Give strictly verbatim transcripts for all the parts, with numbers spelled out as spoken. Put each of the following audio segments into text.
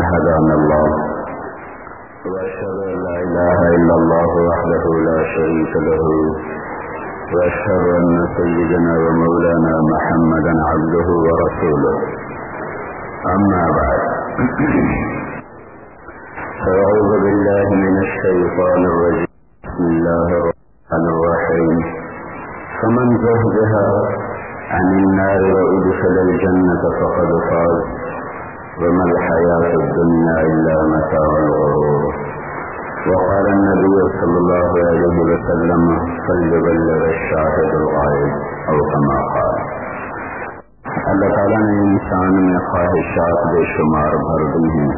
هدانا الله وأشهد أن لا إله إلا الله وحده لا شريك له وأشهد أن سيدنا ومولانا محمدا عبده ورسوله أما بعد فأعوذ بالله من الشيطان الرجيم بسم الله الرحمن الرحيم فمن زهزه عن النار وأدخل الجنة فقد فاز وما الحياة الدنيا إلا متاع الغرور وقال النبي صلى الله عليه وسلم فليبلغ الشاهد الغائب أو كما قال. اللہ تعالیٰ نے انسان میں خواہشات بے شمار بھر دی ہیں.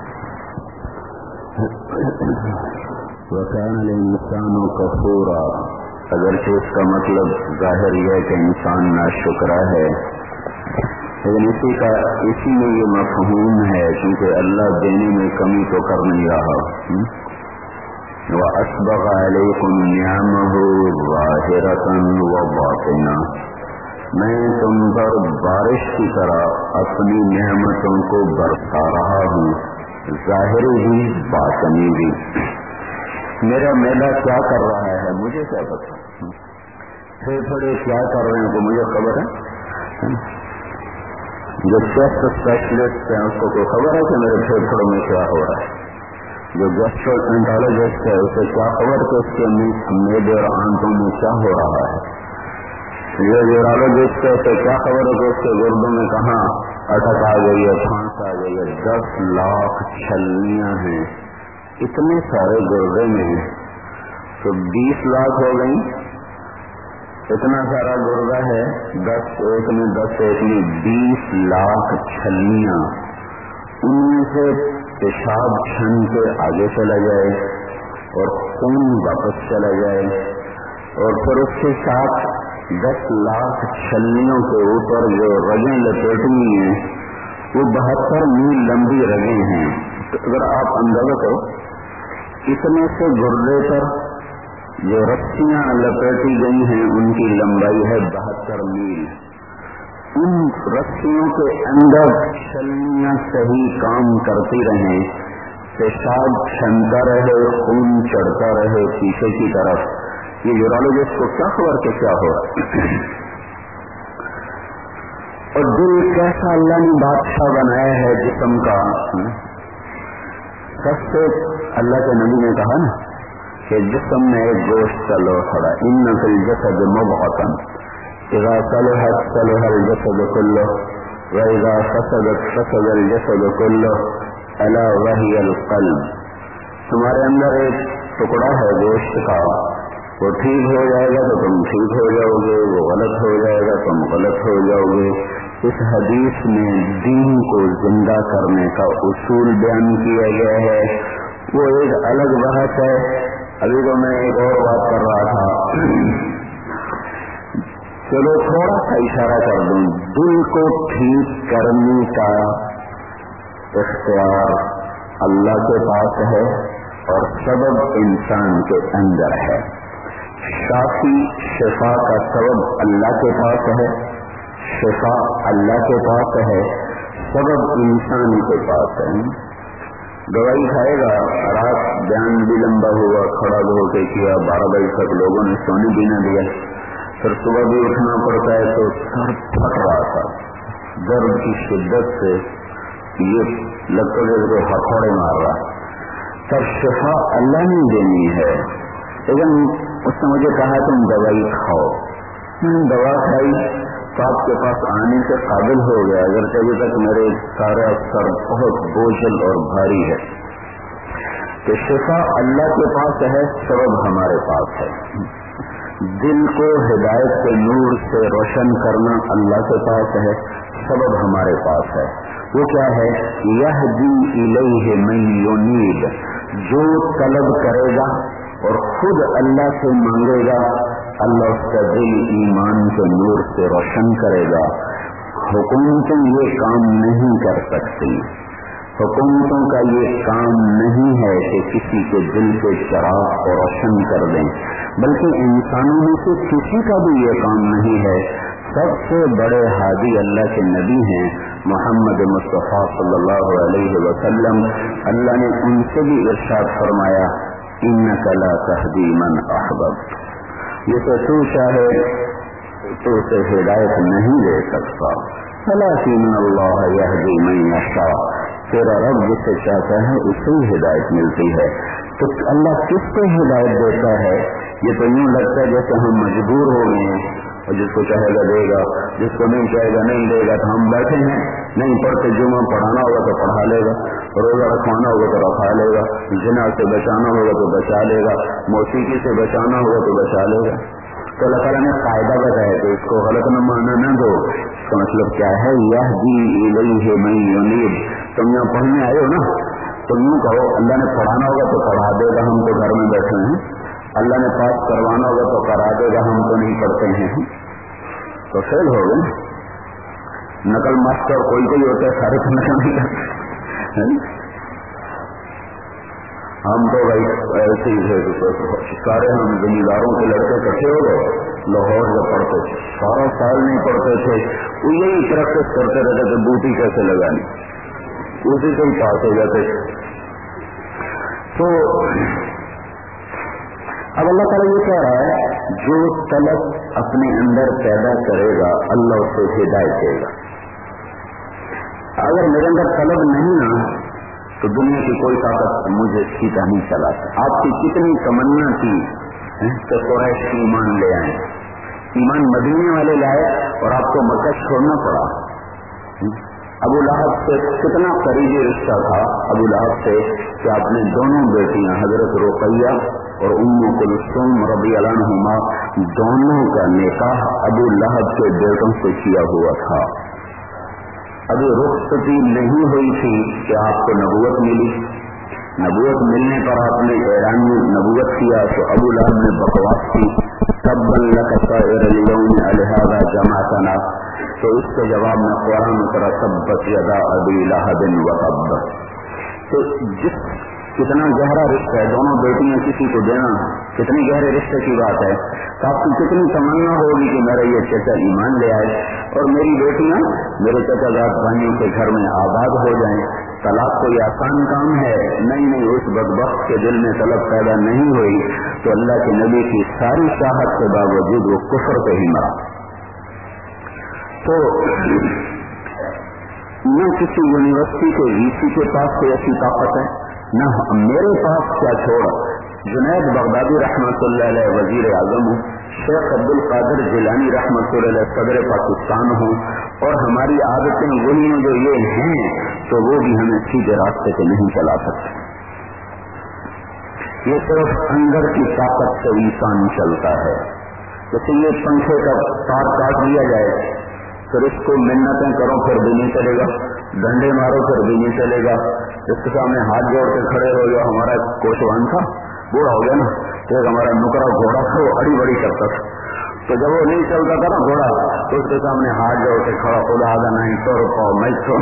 وَكَانَ الْإِنسَانُ كَفُورًا، اگرچہ اس کا مطلب ظاہر یہ ہے کہ انسان ناشکرا ہے، لیکن اسی کا اسی میں یہ مفہوم ہے کیونکہ اللہ دینے میں کمی تو کر نہیں رہا. وَأَسْبَغَ عَلَيْكُمْ نِعَمَهُ ظَاهِرَةً وَبَاطِنَةً، میں تم پر بارش کی طرح اپنی نعمتوں کو برسا رہا ہوں، ظاہری بھی باطنی بھی. میرا میلا کیا کر رہا ہے مجھے کیا پتا، پھیپھڑے کیا کر رہے ہیں تو مجھے خبر ہے. جو چیسٹ اسپیشلسٹ ہیں اس کو کوئی خبر ہے کہ میرے پھیپھڑوں میں کیا ہو رہا ہے. جو گیسٹرو انٹالوجسٹ ہے اسے کیا خبر کہ اس کے میدے اور آنتوں میں کیا ہو رہا ہے. یہ یورالوجسٹ ہے اسے کیا خبر ہے کہ اس کے گردوں میں کہاں اٹک آ گئی ہے، پھانس آ گئی ہے. دس لاکھ چھلنیاں ہیں اتنے سارے گردے میں تو بیس لاکھ ہو گئی. اتنا سارا گردہ ہے، دس ایک میں دس ایک میں بیس لاکھ چھلنیاں. ان میں سے پیشاب چھن کے آگے چلا جائے اور خون واپس چلا جائے اور پھر اس کے ساتھ دس لاکھ چھلنیوں کے اوپر جو رگیں لپیٹی ہیں وہ بہتر میل لمبی رگیں ہیں. تو اگر آپ اندازہ کرو اتنے سے گردے پر جو رسیاں لپیٹی گئی ہیں ان کی لمبائی ہے بہتر میل. ان رسیوں کے اندر چھلنیاں صحیح کام کرتی رہیں، پیشاب چھنتا رہے، خون چڑھتا رہے پیچھے کی طرف. یہ یورالوجسٹ کو کیا خبر کہ کیا ہو رہا ہے. اور دل کیسا اللہ نے بادشاہ بنایا ہے جسم کا. سب سے اللہ کے نبی نے کہا نا کہ جسم میں ایک گوشت کا لوہڑا، ان فی الجسد مضغۃ اذا صلحت صلح الجسد كله واذا فسدت فسد الجسد كله الا وهي القلب. تمہارے اندر ایک ٹکڑا ہے گوشت کا، وہ ٹھیک ہو جائے گا تو تم ٹھیک ہو جاؤ گے، وہ غلط ہو جائے گا تم غلط ہو جاؤ گے. اس حدیث میں دین کو زندہ کرنے کا اصول بیان کیا گیا ہے. وہ ایک الگ بحث ہے. ابھی تو میں ایک اور بات کر رہا تھا، چلو تھوڑا سا اشارہ کر دوں. دل کو ٹھیک کرنے کا اختیار اللہ کے پاس ہے اور سبب انسان کے اندر ہے. شافی شفا کا سبب اللہ کے پاس ہے، شفا اللہ کے پاس ہے، سبب انسان کے پاس ہے. دوائی کھائے گا، رات بیان بھی لمبا ہوا، کھڑا ہو کے کیا، بارہ بجے تک لوگوں نے سونے بھی نہ دیا، پھر صبح بھی اٹھنا پڑتا ہے تو سر پھٹ رہا تھا درد کی شدت سے، یہ لگتا ہے کہ ہتھوڑے مار رہا. تب شفا اللہ نے دینی ہے. لیکن اس نے مجھے کہا تم دوائی کھاؤ. دوا کھائی تو آپ کے پاس آنے سے قابل ہو گیا، اگر ابھی تک میرے سارا سر بہت بوجھل اور بھاری ہے. تو شفا اللہ کے پاس ہے، سبب ہمارے پاس ہے. دل کو ہدایت کے نور سے روشن کرنا اللہ کے پاس ہے، سبب ہمارے پاس ہے. وہ کیا ہے؟ یہدی الیہ من ینیب، جو طلب کرے گا اور خود اللہ سے مانگے گا اللہ اس کا دل ایمان کے نور سے روشن کرے گا. حکومتیں یہ کام نہیں کر سکتی، حکومتوں کا یہ کام نہیں ہے کہ کسی کے دل کے چراغ کو روشن کر دیں، بلکہ انسانوں میں سے کسی کا بھی یہ کام نہیں ہے. सबसे बड़े हादी अल्लाह के नबी हैं मोहम्मद मुस्तफ़ा सल्लल्लाहु अलैहि वसल्लम। अल्लाह ने उनसे भी इरशाद फरमाया, इन्नका ला तहदी मन अहबब्त, ये तो तू चाहे तो उसे हिदायत नहीं दे सकता, वलाकिन अल्लाह यहदी मन यशा, तेरा रब जिसे चाहता है उसे ही हिदायत मिलती है। तो अल्लाह किसको हिदायत देता है? ये तो यूं लगता है जैसे हम मजबूर हो गए हैं और जिसको चाहेगा देगा, जिसको नहीं चाहेगा नहीं देगा। तो हम बैठे हैं, नहीं पढ़ते, जुम्मा पढ़ाना होगा तो पढ़ा लेगा, रोजा रखवाना होगा तो रखा लेगा, जिना से बचाना होगा तो बचा लेगा, मौसीकी से बचाना होगा तो बचा लेगा। तो अल्लाह ताला ने कायदा बताया तो इसको गलत न माना न दो। इसका मतलब क्या है? यहदी इलैहि मन युनीब। तुम यहाँ पढ़ने आए हो ना, तुम यूँ कहो अल्लाह ने पढ़ाना होगा तो पढ़ा देगा, हम तो घर में बैठे हैं। अल्लाह ने पास करवाना होगा तो करा देगा, हम तो नहीं पढ़ते हैं। तो फेल हो गए। नकल मास्टर कोई कोई होता है, सारे तो नकल नहीं करते। हम तो भाई ऐसे ही थे, तो सारे हम जमींदारों के लड़के इकट्ठे हो गए, लाहौर में पढ़ते थे, सारा साल नहीं पढ़ते थे, वो यही प्रैक्टिस करते रहते थे बूटी कैसे लगानी, उसी से ही पास हो जाते थे। तो अब अल्लाह ताला ये कह रहा है, जो तलब अपने अंदर पैदा करेगा अल्लाह उसे हिदायत देगा। अगर मेरे अंदर तलब नहीं ना, तो दुनिया की कोई ताकत मुझे सीधा नहीं चला सकती। आपकी कितनी तमन्ना थी कि कुरैश ईमान ले आए, ईमान मदीने वाले लाए और आपको मक्का छोड़ना पड़ा। अबू लहब से कितना करीबी रिश्ता था अबू लहब से कि आपने दोनों बेटियां हजरत रुकैया और उम्मु कुलसूम रबी अल्लाह अन्हुमा, दोनों का निकाह अबू लहब के बेटों से किया हुआ था। अभी रुखसती नहीं हुई थी कि आपको नबूवत मिली। नबूवत मिलने पर आपने ऐलान नबूवत किया तो अबू लहब ने बकवास की, तब्बन लका साइरल यौम अलहादा जमातना। तो इसके जवाब में कुरान उतरा, तब्बत यदा अबी लहबिन व तब्ब। तो जिस कितना गहरा रिश्ता है, दोनों बेटियां किसी को देना कितनी गहरे रिश्ते की बात है। तो आपकी कितनी तमन्ना होगी कि मेरा ये चचा ईमान ले आए और मेरी बेटियां मेरे चचा जात भाइयों के घर में आबाद हो जाएं। तलाक कोई आसान काम है? नहीं नहीं, उस बदबख्त के दिल में तलब पैदा नहीं हुई तो अल्लाह के नबी की सारी चाहत के बावजूद वो कुफर पे ही मरा। तो न किसी यूनिवर्सिटी के वीसी के पास कोई ऐसी ताकत है, न मेरे पास, क्या छोड़ जुनैद बगदादी रहमतुल्लाह अलैह वजीर आजम हूँ, शेख अब्दुल कादिर जिलानी रहमतुल्लाह अलैह सदर पाकिस्तान हूँ, और हमारी आदतें वही हैं जो ये हैं, तो वो भी हमें सीधे रास्ते पे नहीं चला सकते। ये सिर्फ अंदर की ताकत से इंसान चलता है। जैसे ये पंखे का तार काट लिया जाए, फिर इसको मिन्नतें करो फिर भी नहीं चलेगा, डंडे मारो फिर भी नहीं चलेगा। इसके सामने हाथ जोड़ के खड़े हो, जो हमारा कोशवान था, बूढ़ा हो गया ना, तो एक हमारा नुकरा घोड़ा था, वो अड़ी बड़ी करता था। तो जब वो नहीं चलता था ना घोड़ा, तो उसके सामने हाथ जोड़ के खड़ा, खुदा आधा नहीं तो रुपाओ, मैं तो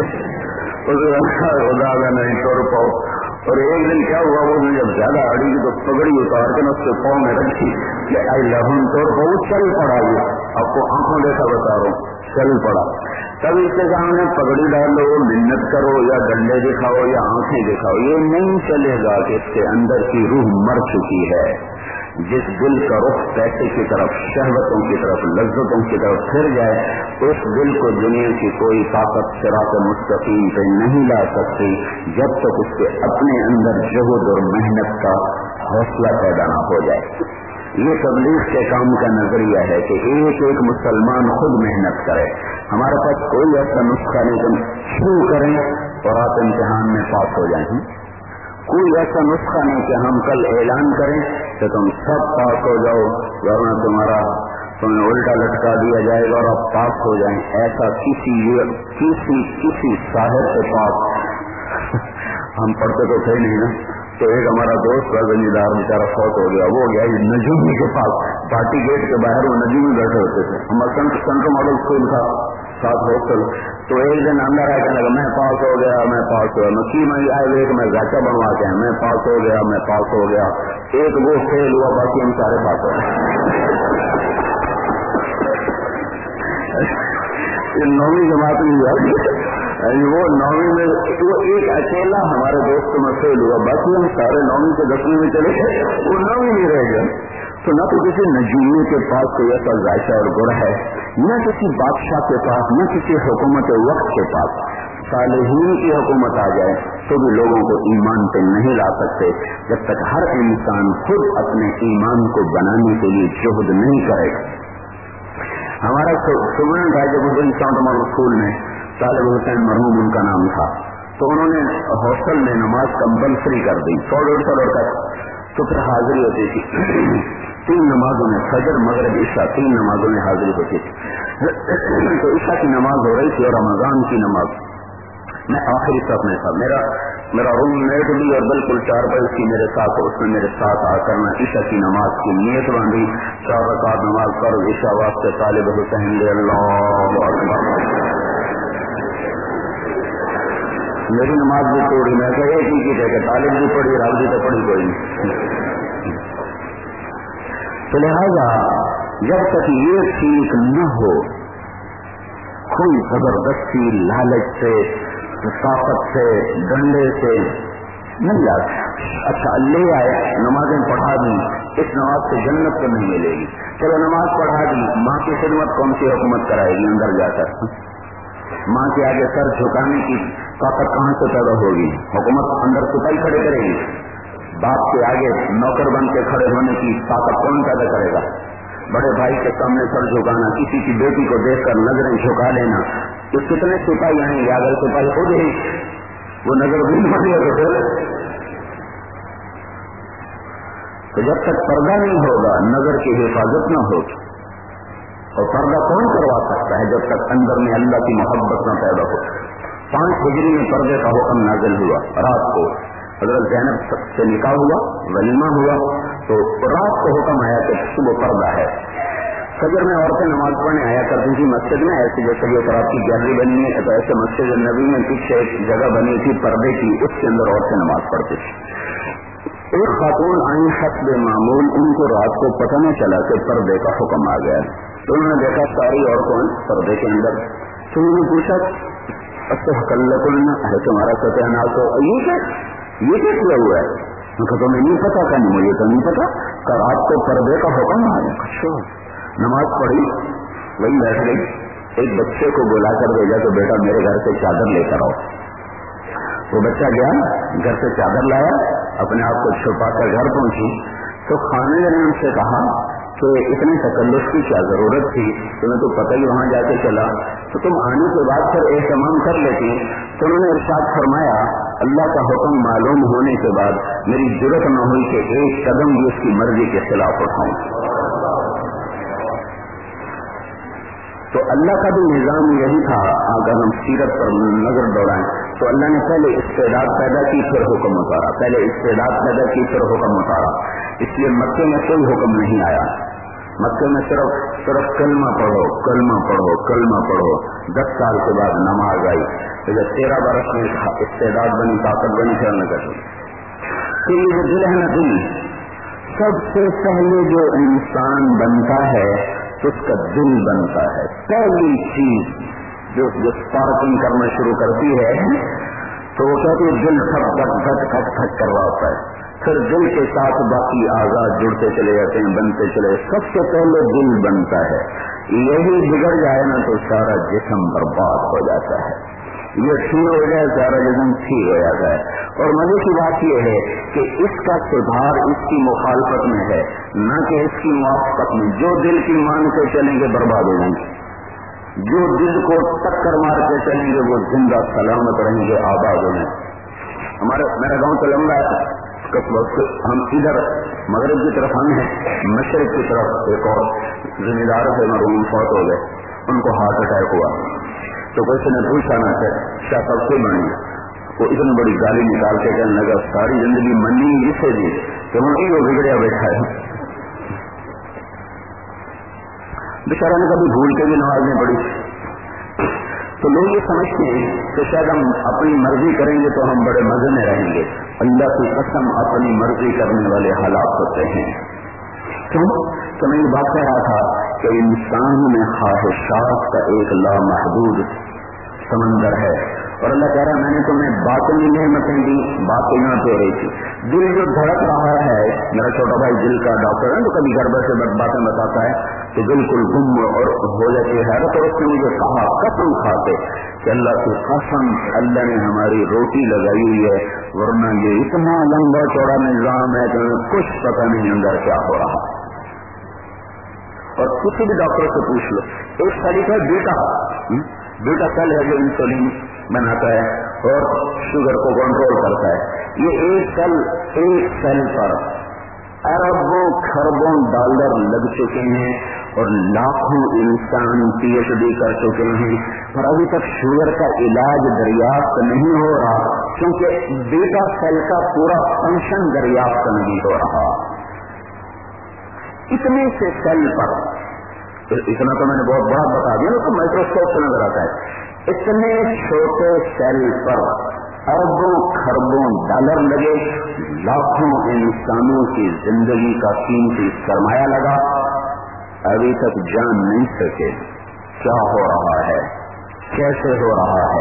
खुदा आधा नहीं तो रुपाओ। और एक दिन क्या हुआ, वो जब ज्यादा अड़ी तो पगड़ी उतार के ना उसके पाँव में रखी कि आई लहन तो वो चल पड़ा। ये आपको आंखों देखा बता रहा हूँ, चल पड़ा। तब इसके सामने पगड़ी डालो, मिन्नत करो, या डंडे दिखाओ, या आंखें दिखाओ, ये नहीं चलेगा कि इसके अंदर की रूह मर चुकी है। जिस दिल का रुख पैसे की तरफ, शहवतों की तरफ, लज्जतों की तरफ फिर जाए, उस दिल को दुनिया की कोई ताकत सिरात मुस्तकीम पे नहीं ला सकती, जब तक उसके अपने अंदर जुहद और मेहनत का हौसला पैदा न हो जाए। ये तबलीग के काम का नजरिया है कि एक एक मुसलमान खुद मेहनत करे। हमारे पास कोई ऐसा नुस्खा नहीं कि शुरू करें और आप इम्तिहान में पास हो जाएं। कोई ऐसा नुस्खा नहीं कि हम कल ऐलान करें कि तुम सब पास हो जाओ, वरना तुम्हारा तुम्हें उल्टा लटका दिया जाएगा और आप पास हो जाएं। ऐसा किसी किसी किसी साहिर के पास हम पढ़ते तो थे नहीं ना। तो एक हमारा दोस्त का जमींदार बेचारा फौत हो गया, वो गया नजूमी के पास, पार्टी गेट के बाहर वो नजूमी बैठे होते थे। हमारा सेंट्रल मॉडल स्कूल था, साथ हॉस्टल। तो एक दिन अंदर आया, कहने लगा मैं पास हो गया, मैं पास हो गया। मैं की मैं आए एक मैं जाचा बनवा के मैं पास हो गया, मैं पास हो गया। एक वो फेल हुआ, बाकी हम सारे पास हो गए। नौवीं जमात में जाओ। वो नौवीं में वो एक अकेला हमारे दोस्त में फेल हुआ, बाकी हम सारे नौवीं से दसवीं में चले गए, वो नौवीं में रह गए। तो न तो किसी नजूमी के पास कोई ऐसा जायका और गुण है, न किसी बादशाह के पास, न किसी हुकूमत वक्त के पास। सालिहीन की हुकूमत आ जाए तो भी लोगों को ईमान पे नहीं ला सकते जब तक हर इंसान खुद अपने ईमान को बनाने के लिए जुहद नहीं करेगा। हमारा सुमन राजबुद्दीन साउंड स्कूल में तालिब हुसैन मरहूम उनका नाम था, तो उन्होंने हॉस्टल में नमाज कंपल्सरी कर दी, सौ डेढ़ सौ लड़का तो फिर हाजिरी होती थी। तीन नमाजों में फजर मगरिब ईशा तीन नमाजों में हाजिरी होती थी। तो ईशा की नमाज हो रही थी और रमजान की नमाज, मैं आखिरी सफ में था, मेरा मेरा रूम मेट भी और बिल्कुल चार बजे की मेरे साथ, उसने मेरे साथ आकर मैं ईशा की नमाज की नीयत बांधी, चार रकात नमाज पर ईशा वास्ते तालिब हुसैन अल्लाहु अकबर। मेरी नमाज भी तोड़ी, मैं कहा एक ही चीज है कि तालिब भी पढ़ी, रावजी तो पढ़ी कोई नहीं। तो लिहाजा जब तक ये ठीक न हो, कोई जबरदस्ती लालच से, ताकत से, डंडे से नहीं जाता। अच्छा ले आए, नमाजें पढ़ा दी, इस नमाज से जन्नत तो नहीं मिलेगी, चलो नमाज पढ़ा दी, माँ की खिदमत कौन सी हुकूमत कराएगी अंदर जाकर? माँ के आगे सर झुकाने की ताकत कहाँ से पैदा होगी? हुकूमत अंदर सिपाही खड़े करेगी। बाप के आगे नौकर बन के खड़े होने की ताकत कौन पैदा करेगा? बड़े भाई के सामने सर झुकाना, किसी की बेटी को देखकर नजरें झुका लेना, तो कितने सिपाही आएंगे? अगर सिपाही खुद ही वो नजर भी मारेगा तो तो जब तक पर्दा नहीं होगा नजर की हिफाजत न होगी। और पर्दा कौन करवा सकता है जब तक अंदर में अल्लाह की मोहब्बत न पैदा हो। पांच हिजरी में पर्दे का हुक्म नाजिल हुआ, रात को हजरत ज़ैनब से निकाह हुआ, वलीमा हुआ, तो रात को हुक्म आया कि सुबह पर्दा है। फजर में औरतें नमाज पढ़ने आया करती थी मस्जिद में, ऐसे जैसे ये रात की गैलरी बनी है, तो ऐसे मस्जिद नबी में पीछे एक जगह बनी थी पर्दे की, उसके अंदर औरतें नमाज पढ़ती थी। एक खातून आई हस्ब मामूल, उनको रात को पता न चला कि पर्दे का हुक्म आ गया, तो उन्होंने देखा सारी औरतों पर्दे के अंदर, तो उन्होंने पूछा कल्लकुलना है तुम्हारा सत्यानाश हो, ये क्या ये क्या किया हुआ है? उनका तो मैं नहीं पता था, नहीं मुझे तो नहीं पता कि रात को पर्दे का हुक्म आ गया। अच्छा नमाज पढ़ी, वही बैठ गई, एक बच्चे को बुलाकर भेजा तो बेटा मेरे घर से चादर लेकर आओ। वो बच्चा गया, घर से चादर लाया, अपने आप को छुपा कर घर पहुंची, तो खाने ने उनसे कहा कि इतने तकल्लुफ की क्या जरूरत थी, तुम्हें तो पता ही वहां जाके चला, तो तुम आने के बाद फिर एहतमाम कर लेती। तो उन्होंने इरशाद फरमाया अल्लाह का हुक्म मालूम होने के बाद मेरी जुर्रत न हुई कि एक कदम भी उसकी मर्जी के खिलाफ उठाऊं। तो अल्लाह का भी निजाम यही था। अगर हम सीरत पर नजर दौड़ाएं तो अल्लाह ने पहले इस्तेदाद पैदा की फिर हुक्म उतारा, पहले इस्तेदाद पैदा की फिर हुक्म उतारा। इसलिए मक्के में कोई हुक्म नहीं आया, मक्के में सिर्फ सिर्फ कलमा पढ़ो कलमा पढ़ो कलमा पढ़ो। दस साल के बाद नमाज आई, तो जब तेरह बरस में इस्तेदाद बनी, ताकत बनी, फिर नजर तो ये दिल है ना, दिल सबसे पहले जो इंसान बनता है तो उसका दिल बनता है। पहली चीज जो जो स्पार्किंग करना शुरू करती है तो वो कहती है दिल खट खट खट खट खट कर रहा होता है, फिर दिल के साथ बाकी आजाद जुड़ते चले जाते हैं, बनते चले। सबसे पहले दिल बनता है, यही बिगड़ जाए ना तो सारा जिस्म बर्बाद हो जाता है। ये ठीक हो जाए सारा जिस्म ठीक हो जाता है। और मजे की बात यह है कि इसका सुधार इसकी मुखालफत में है, न कि इसकी मुआफकत में। जो दिल की मान के चलेंगे बर्बाद हो जाएंगे, जो दिल को टक्कर मार के चलेंगे वो जिंदा सलामत रहेंगे, आबाद हो जाएंगे। हमारे मेरा गांव तो लंबा है, हम इधर मगरब की तरफ हम हैं, मशरक की तरफ एक और जिम्मेदार थे मरहूम फौत हो गए, उनको हार्ट अटैक हुआ। तो किसी ने पूछा ना क्या सबसे बनी, वो इतनी बड़ी गाली निकाल के कहने लगा सारी जिंदगी मनी इसे दी कि वो नहीं वो बिगड़िया बैठा है। बेचारा ने कभी भूल के भी नमाज नहीं पड़ी। तो लोग ये समझते हैं कि शायद हम अपनी मर्जी करेंगे तो हम बड़े मजे में रहेंगे। अल्लाह की कसम अपनी मर्जी करने वाले हालात होते हैं। क्यों? تو میں یہ بات کہہ رہا تھا کہ انسان میں خواہشات کا ایک لامحدود سمندر ہے، اور اللہ کہہ رہا ہے میں نے تمہیں باطنی نعمتیں دی، باقی نہ دے رہی تھی۔ دل جو دھڑک رہا ہے، میرا چھوٹا بھائی دل کا ڈاکٹر ہے تو کبھی گڑبڑ سے باتیں بتاتا ہے تو بالکل گم اور ہو جاتی ہے حیرت، اور اس نے مجھے کہا قسم کھاتے کہ اللہ کی قسم اللہ نے ہماری روٹی لگائی ہوئی ہے، ورنہ یہ اتنا لمبا چوڑا نظام ہے کہ کچھ پتہ نہیں اندر کیا ہو رہا۔ اور کسی بھی ڈاکٹر سے پوچھ لو، ایک طریقہ بیٹا بیٹا سیل ہے جو انسولین بناتا ہے اور شوگر کو کنٹرول کرتا ہے، یہ ایک سیل ایک سیل پر اربوں خربوں ڈالر لگ چکے ہیں اور لاکھوں انسان پی ایچ ڈی کر چکے ہیں، پر ابھی تک شوگر کا علاج دریافت نہیں ہو رہا کیونکہ بیٹا سیل کا پورا فنکشن دریافت نہیں ہو رہا۔ اتنے سے سیل پر، اتنا تو میں نے بہت بڑا بتا دیا نا، تو مائکروسکوپ سے نظر آتا ہے، اتنے چھوٹے سیل پر اربوں خربوں ڈالر لگے، لاکھوں انسانوں کی زندگی کا قیمتی سرمایہ لگا، ابھی تک جان نہیں سکے کیا ہو رہا ہے، کیسے ہو رہا ہے۔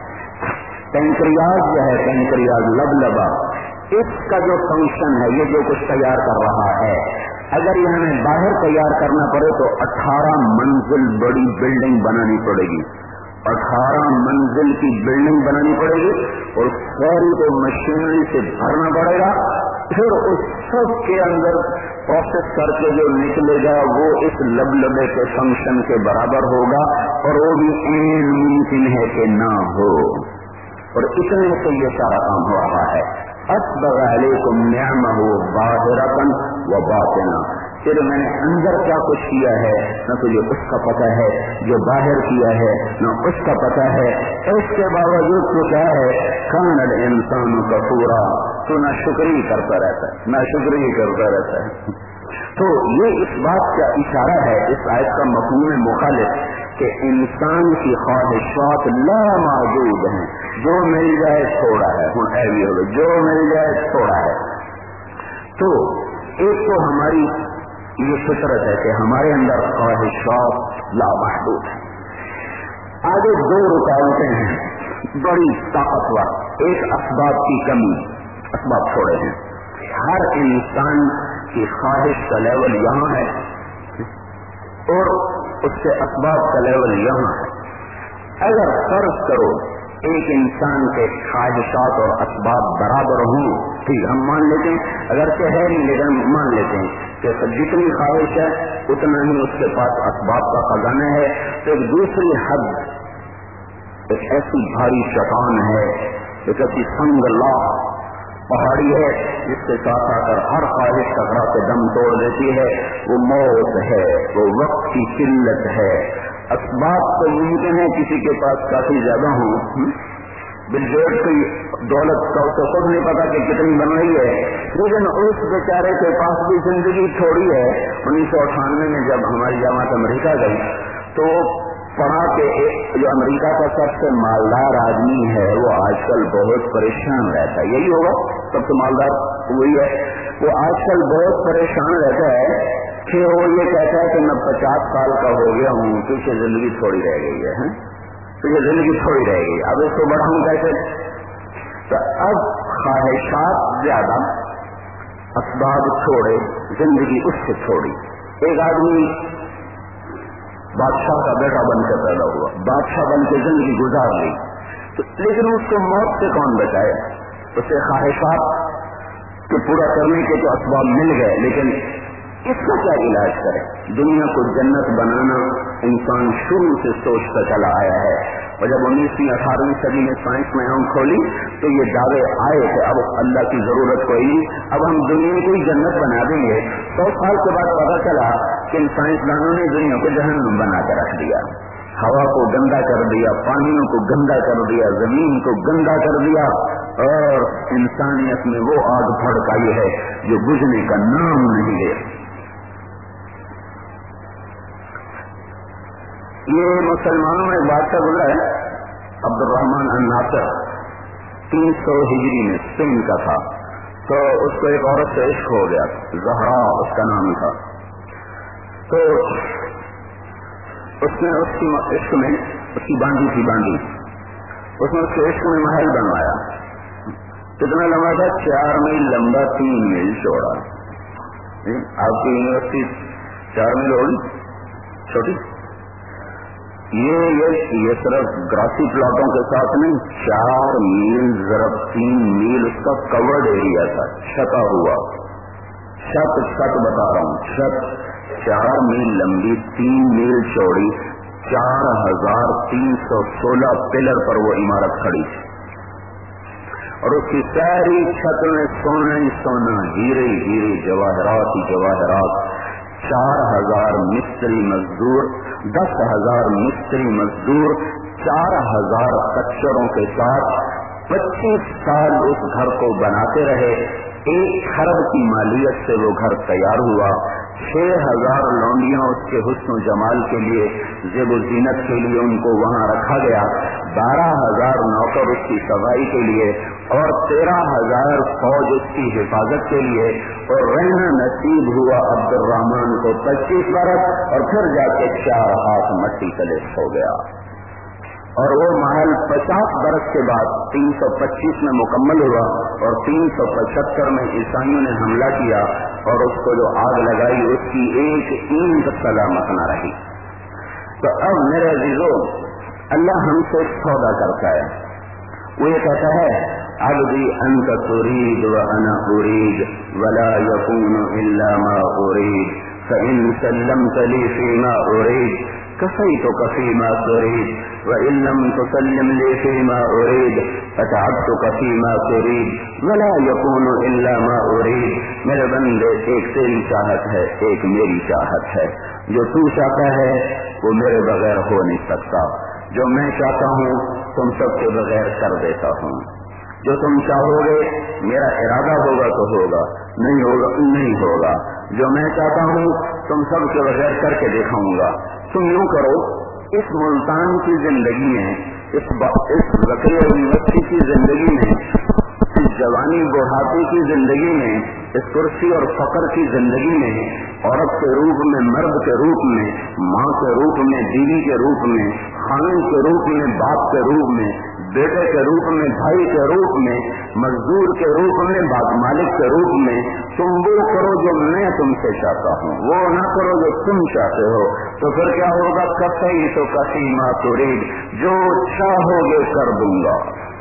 پینکریاز جو ہے، پینکریاز لبلبا، اس کا جو فنکشن ہے، یہ جو کچھ تیار کر رہا ہے، اگر یہ ہمیں باہر تیار کرنا پڑے تو اٹھارہ منزل بڑی بلڈنگ بنانی پڑے گی، اٹھارہ منزل کی بلڈنگ بنانی پڑے گی اور ساری کو مشینری سے بھرنا پڑے گا، پھر اس سب کے اندر پروسیس کر کے جو نکلے گا وہ اس لبلبے کے فنکشن کے برابر ہوگا، اور وہ بھی عین ممکن ہے کہ نہ ہو، اور اتنے سے یہ سارا کام ہو رہا ہے۔ اسبغ علیکم نعمہ ظاہرۃ و باطنہ، پھر میں نے اندر کیا کچھ کیا ہے نہ تجھے اس کا پتہ ہے، جو باہر کیا ہے نہ اس کا پتہ ہے، اس کے باوجود تو کیا ہے، کان الانسان کفورا، تو نہ شکری کرتا رہتا ہے، نہ شکری کرتا رہتا ہے۔ تو یہ اس بات کا اشارہ ہے، اس آیت کا مفہوم مخالف، کہ انسان کی خواہشات لا موجود ہیں، جو مل جائے تھوڑا ہے، ہوں ایوی ہوگا جو مل جائے تھوڑا ہے۔ تو ایک تو ہماری یہ فطرت ہے کہ ہمارے اندر خواہشات لا محدود ہیں۔ آگے دو رکاوٹیں ہیں بڑی طاقتور، ایک اسباب کی کمی، اسباب تھوڑے ہیں، ہر انسان کی خواہش کا لیول یہاں ہے اور اس کے اسباب کا لیول یہاں ہے۔ اگر فرض کرو ایک انسان کے خواہشات اور اسباب برابر ہوں، ٹھیک ہم مان لیتے ہیں، اگرچہ ہے نہیں لیکن مان لیتے ہیں کہ جتنی خواہش ہے اتنا ہی اس کے پاس اسباب کا خزانہ ہے، تو ایک دوسری حد ایک ایسی بھاری چٹان ہے، ایک ایسی سنگ لاہ پہاڑی ہے جس کے ساتھ آ کر ہر خواہش ٹکرا کے دم توڑ دیتی ہے، وہ موت ہے، وہ وقت کی قلت ہے۔ اسباب تو ممکن ہے کسی کے پاس کافی زیادہ ہوں، بل گیٹس کی دولت کا اسے خود نہیں پتا کہ کتنی بن رہی ہے، لیکن اس بیچارے کے پاس بھی زندگی تھوڑی ہے۔ انیس سو اٹھانوے میں جب ہماری جماعت امریکہ گئی تو پڑھا کہ جو امریکہ کا سب سے مالدار آدمی ہے وہ آج کل بہت پریشان رہتا ہے، یہی ہوگا سب سے مالدار وہی ہے، وہ آج کل بہت پریشان رہتا ہے کہ وہ یہ کہتا ہے کہ میں پچاس سال کا ہو گیا ہوں، پیچھے زندگی تھوڑی رہ گئی ہے، پیچھے زندگی تھوڑی رہ گئی، اب اس کو بڑھاؤں کیسے؟ تو اب خواہشات زیادہ، اسباب چھوڑے، زندگی اس سے چھوڑی۔ ایک آدمی بادشاہ کا بیٹا بن کے پیدا ہوا، بادشاہ بن کے زندگی گزار لی، تو لیکن اس کو موت سے کون بچائے؟ اسے خواہشات کے پورا کرنے کے تو اسباب مل گئے، لیکن اس کا کیا علاج کرے؟ دنیا کو جنت بنانا انسان شروع سے سوچتا چلا آیا ہے، اور جب انیسویں اٹھارہویں صدی میں سائنس میں آنکھ کھولی تو یہ دعوے آئے کہ اب اللہ کی ضرورت کوئی نہیں، اب ہم دنیا کو ہی جنت بنا دیں گے۔ سو سال کے بعد پتا چلا کہ ان سائنسدانوں نے دنیا کو جہنم بنا کے رکھ دیا، ہوا کو گندا کر دیا، پانیوں کو گندا کر دیا، زمین کو گندا کر دیا، اور انسانیت میں وہ آگ بھڑکائی ہے جو بجھنے کا نام نہیں لے۔ یہ مسلمانوں میں بادشاہ گزرا ہے عبد الرحمن الناصر، تین سو ہجری میں سندھ کا تھا، تو اس کو ایک عورت سے عشق ہو گیا، زہرا اس کا نام تھا، تو اس نے اس کی عشق میں اس کی باندھی تھی باندھی اس نے اس کے عشق میں محل بنوایا. کتنا لمبا تھا؟ چار میل لمبا، تین میل چوڑا. آپ کی یونیورسٹی چار میل ہوگی چھوٹی. یہ یہ یہ صرف گراسی پلاٹوں کے ساتھ نہیں، چار میل ضرب تین میل اس کا کورڈ ایریا تھا، چھتا ہوا. چھت چھت بتا رہا ہوں، چھت چار میل لمبی، تین میل چوڑی، چار ہزار تین سو سولہ پلر پر وہ عمارت کھڑی تھی. اور اس کی ساری چھت میں سونا ہی سونا، ہیرے ہیرے، جواہرات ہی جواہرات. چار ہزار مستری مزدور، دس ہزار مستری مزدور، چار ہزار کچروں کے ساتھ پچیس سال اس گھر کو بناتے رہے. ایک خرب کی مالیت سے وہ گھر تیار ہوا. چھ ہزار لونڈیاں اس کے حسن و جمال کے لیے، زیب و زینت کے لیے ان کو وہاں رکھا گیا. بارہ ہزار نوکر اس کی صفائی کے لیے، اور تیرہ ہزار فوج اس کی حفاظت کے لیے. اور رہنا نصیب ہوا عبد الرحمان کو پچیس برس، اور پھر جا کے چار ہاتھ مٹی تلے سو گیا. اور وہ محل پچاس برس کے بعد تین سو پچیس میں مکمل ہوا، اور تین سو پچہتر میں عیسائیوں نے حملہ کیا اور اس کو جو آگ لگائی اس کی ایک اینٹ سلامت نہ رہی. تو اب میرے عزیزو، اللہ ہم سے سودا کرتا ہے. وہ یہ کہتا ہے عبدی انت ترید وانا ارید ولا یکون الا ما ارید فان سلمت لی فیما ارید کفیتک فیما ترید وان لم تسلم لی فیما ارید اتعبتک فیما ترید ولا یکون الا ما ارید. میرے بندے، ایک تیری چاہت ہے، ایک میری چاہت ہے. جو تو چاہتا ہے وہ میرے بغیر ہو نہیں سکتا. جو میں چاہتا ہوں تم سب کے بغیر کر دیتا ہوں. جو تم چاہو گے میرا ارادہ ہوگا تو ہوگا، نہیں ہوگا نہیں ہوگا. جو میں چاہتا ہوں تم سب کے بغیر کر کے دکھاؤں گا. تم یوں کرو، اس ملتان کی زندگی میں، اس اس ذکر یونیورسٹی کی زندگی میں، اس جوانی بڑھاپے کی زندگی میں، اس کرسی اور فقر کی زندگی میں، عورت کے روپ میں، مرد کے روپ میں، ماں کے روپ میں، بیوی کے روپ میں، خاندان کے روپ میں، باپ کے روپ میں، بیٹے کے روپ میں، بھائی کے روپ میں، مزدور کے روپ میں، باغ مالک کے روپ میں. تم وہ کرو جو میں تم سے چاہتا ہوں، وہ نہ کرو جو تم چاہتے ہو. تو پھر کیا ہوگا؟ کفی تو کفی ما ترید، جو چاہو گے کر دوں گا،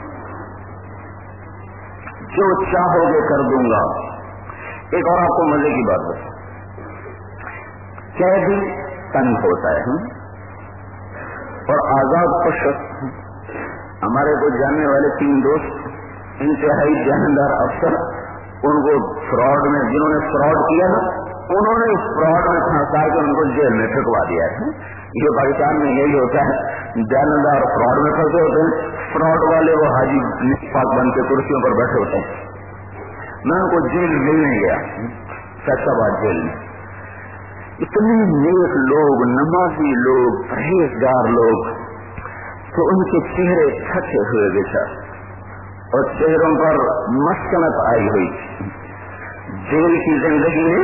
جو چاہو گے کر دوں گا. ایک اور آپ کو مزے کی بات بتا، قیدی تنگ ہوتا ہے اور آزاد خوش. ہمارے کو جاننے والے تین دوست انتہائی جہاندار افسر، ان کو فراڈ میں، جنہوں نے فراڈ کیا نا، انہوں نے اس فراڈ میں پھنسا کے ان کو جیل میں پھینکوا دیا ہے. یہ پاکستان میں یہی ہوتا ہے، جہاندار فراڈ میں پھنسے ہوتے ہیں، فراڈ والے وہ حاجی پاک بن کے کرسیوں پر بیٹھے ہوتے ہیں. میں ان کو جیل ملنے گیا، فیصلہ جیل میں. اتنے نیک لوگ، نمازی لوگ، پرہیزگار لوگ، تو ان کے چہرے تھکے ہوئے بچا اور چہروں پر مسکنت آئی ہوئی. جیل کی زندگی میں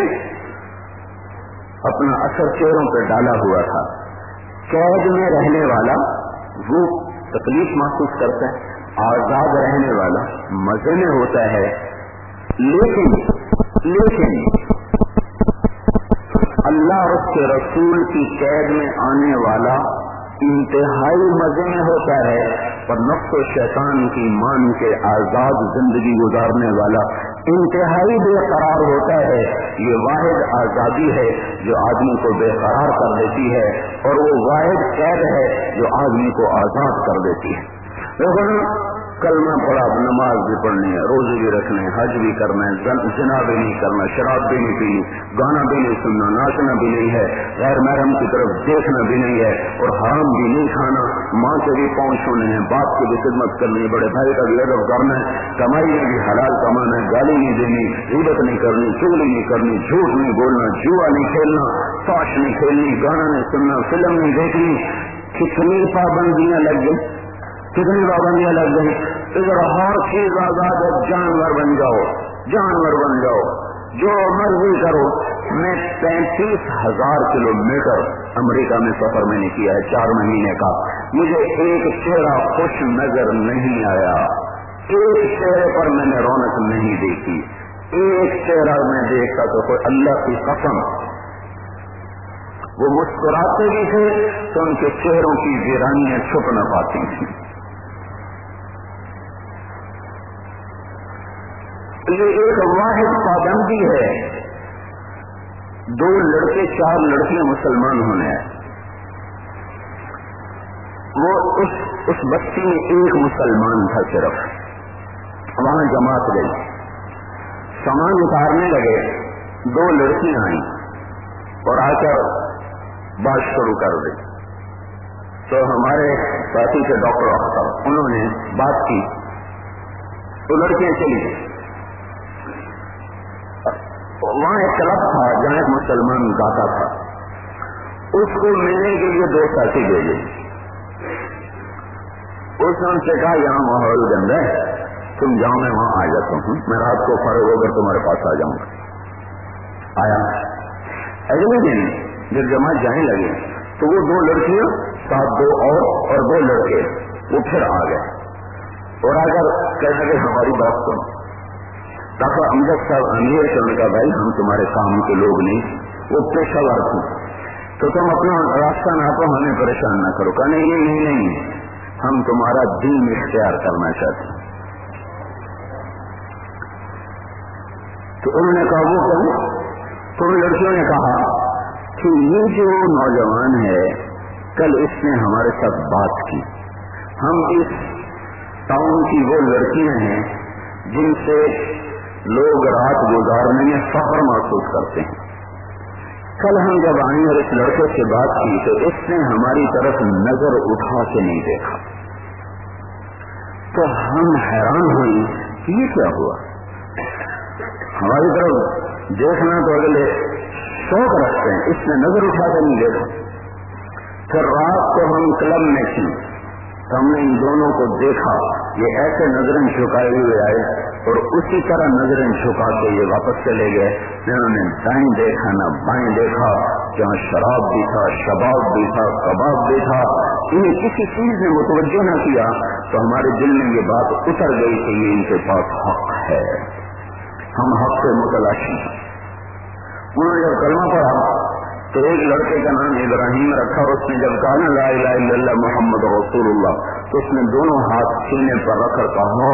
اپنا اثر چہروں پہ ڈالا ہوا تھا. قید میں رہنے والا وہ تکلیف محسوس کرتا ہے، آزاد رہنے والا مزے میں ہوتا ہے. لیکن لیکن اللہ اور اس کے رسول کی قید میں آنے والا انتہائی مزے میں ہوتا ہے، اور نفس و شیطان کی مان کے آزاد زندگی گزارنے والا انتہائی بے قرار ہوتا ہے. یہ واحد آزادی ہے جو آدمی کو بے قرار کر دیتی ہے، اور وہ واحد قید ہے جو آدمی کو آزاد کر دیتی ہے. دیکھو نا، کلمہ پڑھا، نماز بھی پڑھنی ہے، روزے بھی رکھنے، حج بھی کرنا ہے، زنا بھی نہیں کرنا، شراب بھی نہیں پینی، گانا بھی نہیں سننا، ناچنا بھی نہیں ہے، غیر محرم کی طرف دیکھنا بھی نہیں ہے، اور حرام بھی نہیں کھانا، ماں کے بھی پاؤں چھونے ہیں، باپ کی بھی خدمت کرنی ہے، بڑے بھائی کا بھی ادب کرنا ہے، کمائی میں بھی حلال کمانا ہے، گالی نہیں دینی، غیبت نہیں کرنی، چغلی نہیں کرنی، جھوٹ نہیں بولنا، جوا نہیں کھیلنا، تاش نہیں کھیلنی، گانا نہیں سننا، فلم نہیں دیکھنی. کتنی پابندیاں لگ گئی، کتنی پابندیاں لگ گئی. اگر ہر چیز آزاد ہے، جانور بن جاؤ، جانور بن جاؤ، جو مرضی کرو. میں پینتیس ہزار کلو میٹر امریکہ میں سفر میں نے کیا ہے چار مہینے کا. مجھے ایک چہرہ خوش نظر نہیں آیا, ایک چہرے پر میں نے رونق نہیں دیکھی. ایک چہرہ میں دیکھا تو کوئی اللہ کی قسم وہ مسکراتے بھی تھے تو ان کے چہروں کی ویرانیاں چھپ نہ پاتی تھیں. یہ ایک واحد پابندی ہے, دو لڑکے چار لڑکیاں مسلمان ہونے ہیں. وہ اس اس بستی میں ایک مسلمان تھا صرف. وہاں جماعت گئی, سامان اتارنے لگے, دو لڑکیاں آئیں اور آ کر بات شروع کر دی. تو ہمارے ساتھی تھے ڈاکٹر اختر, انہوں نے بات کی تو لڑکیاں چلی گئی. وہاں ایک کلب تھا جہاں ایک مسلمان گاتا تھا, اس کو ملنے کے لیے دو ساتھی بھیجے. اس نے ان سے کہا یہاں ماحول گندا ہے, تم جاؤ میں وہاں آ جاتا ہوں, میں رات کو فارغ ہو کر تمہارے پاس آ جاؤں گا. آیا. اگلے دن جب جماعت جانے لگے تو وہ دو لڑکیاں ساتھ دو اور اور دو لڑکے وہ پھر آ گئے اور آ کر کہنے لگے ہماری بات سنو. ڈاکٹر امجد صاحب امیر سے کا بھائی ہم تمہارے کام کے لوگ نہیں, وہ پیشہ ور تھے, تو تم اپنا راستہ نہ تو ہمیں پریشان نہ کرو. کہنے یہ نہیں نہیں ہم تمہارا دین اختیار کرنا چاہتے ہیں. تو انہوں نے کہا وہ کہوں. تو لڑکیوں نے کہا کہ یہ جو نوجوان ہے کل اس نے ہمارے ساتھ بات کی, ہم اس ٹاؤن کی وہ لڑکیاں ہیں جن سے لوگ رات گزارنے میں فخر محسوس کرتے ہیں. کل ہم جب آئے اور اس لڑکے سے بات کی تو اس نے ہماری طرف نظر اٹھا کے نہیں دیکھا, تو ہم حیران ہوئی کہ یہ کیا ہوا. ہماری طرف دیکھنا تو اگلے شوق رکھتے ہیں, اس نے نظر اٹھا کے نہیں دیکھا. پھر رات کو ہم کلب میں تھی تو ہم نے ان دونوں کو دیکھا, یہ ایسے نظریں جھکائے ہوئے آئے اور اسی طرح نظریں جھکا کے یہ واپس چلے گئے. انہوں نے دائیں دیکھا نہ بائیں دیکھا, جہاں شراب بھی تھا, شباب بھی تھا, کباب بھی تھا, انہیں کسی چیز نے متوجہ نہ کیا. تو ہمارے دل میں یہ بات اتر گئی کہ یہ ان کے پاس حق ہے, ہم حق سے متلاشی ہیں. انہوں نے جب کلمہ پڑھا تو ایک لڑکے کا نام ابراہیم رکھا, اور اس نے جب کہا نا لا الہ الا اللہ محمد رسول اللہ, تو اس نے دونوں ہاتھ سینے پر رکھ کر کہا.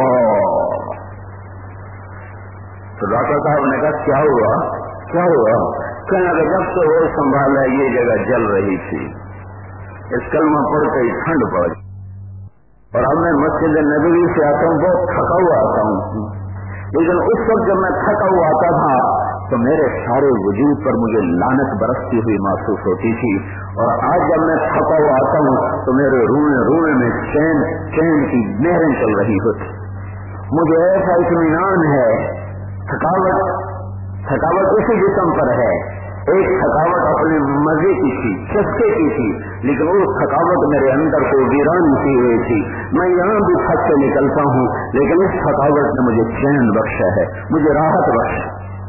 تو ڈاکٹر صاحب نے کہا کیا ہوا کیا ہوا کہنا کہ جب سے وہ سنبھالا یہ جگہ جل رہی تھی, اس کلمہ پڑھ کے ٹھنڈ پڑ گئی, اور اب میں مسجد نبوی سے آتا ہوں بہت تھکا ہوا آتا ہوں, لیکن اس وقت جب میں تھکا ہوا آتا تھا تو میرے سارے وجود پر مجھے لعنت برستی ہوئی محسوس ہوتی تھی, اور آج جب میں تھکا ہوا آتا ہوں تو میرے رونے رونے میں چین چین کی نہریں چل رہی ہوتی. مجھے ایسا اطمینان ہے, تھکاوٹ تھکاوٹ اسی جسم پر ہے, ایک تھکاوٹ اپنے مزے کی تھی, چسکے کی تھی, لیکن وہ تھکاوٹ میرے اندر کو ویران کی ہوئی تھی. میں یہاں بھی تھک کے نکلتا ہوں, لیکن اس تھکاوٹ نے مجھے چین بخشا ہے, مجھے راحت بخشا.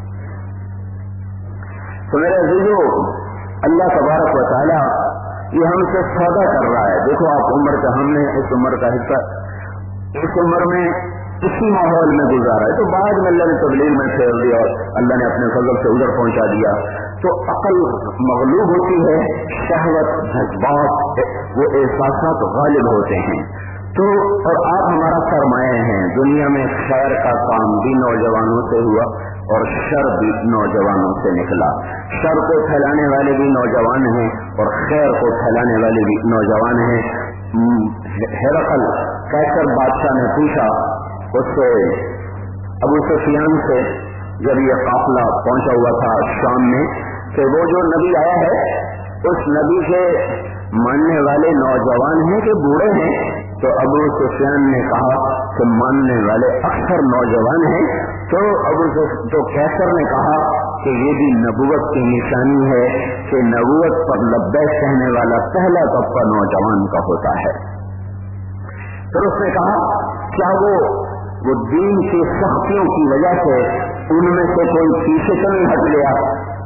تو میرے عزیزو, اللہ تبارک و تعالی یہ ہم سے سودا کر رہا ہے. دیکھو آپ عمر کا, ہم نے اس عمر کا حصہ اس عمر میں اسی ماحول میں گزارا ہے, تو بعد میں اللہ نے تبلیغ میں پھیر دیا اور اللہ نے اپنے فضل سے ادھر پہنچا دیا. تو عقل مغلوب ہوتی ہے, شہوت, جذبات, وہ احساسات غالب ہوتے ہیں. تو اور آپ ہمارا سرمایہ ہیں. دنیا میں خیر کا کام بھی نوجوانوں سے ہوا اور شر بھی نوجوانوں سے نکلا. شر کو پھیلانے والے بھی نوجوان ہیں اور خیر کو پھیلانے والے بھی نوجوان ہیں. ہرقل قیصر بادشاہ نے پوچھا اس سے, ابو سفیان سے, جب یہ قافلہ پہنچا ہوا تھا شام میں, کہ وہ جو نبی آیا ہے اس نبی کے ماننے والے نوجوان ہیں کہ بوڑھے ہیں؟ تو ابو سفیان نے کہا کہ ماننے والے اکثر نوجوان ہیں. تو ابو تو قیصر نے کہا کہ یہ بھی نبوت کی نشانی ہے کہ نبوت پر لبیک کہنے والا پہلا طبقہ نوجوان کا ہوتا ہے. پھر اس نے کہا کیا وہ وہ دین کی سختیوں کی وجہ سے ان میں سے کوئی پیچھے تو نہیں ہٹ گیا؟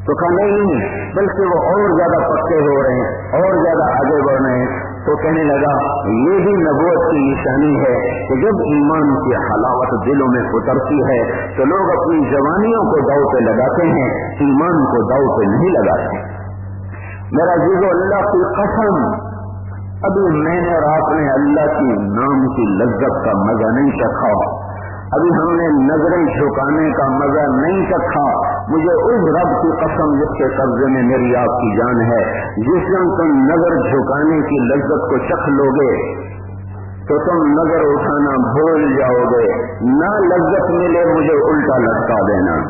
تو کہا نہیں، بلکہ وہ اور زیادہ پکے ہو رہے ہیں، اور زیادہ آگے بڑھ رہے ہیں۔ تو کہنے لگا یہ بھی نبوت کی نشانی ہے کہ جب ایمان کی حلاوت دلوں میں اترتی ہے تو لوگ اپنی جوانیوں کو داؤ پہ لگاتے ہیں، ایمان کو داؤ پہ نہیں لگاتے۔ میرا عزیزو، اللہ کی قسم، ابھی میں نے اور آپ نے اللہ کی نام کی لذت کا مزہ نہیں چکھا، ابھی ہم نے نظریں جھکانے کا مزہ نہیں چکھا۔ مجھے اس رب کی قسم جس کے قبضے میں میری آپ کی جان ہے، جس دن تم نظر جھکانے کی لذت کو چکھ لو گے تو تم نظر اٹھانا بھول جاؤ گے، نہ لذت ملے مجھے الٹا لٹکا دینا۔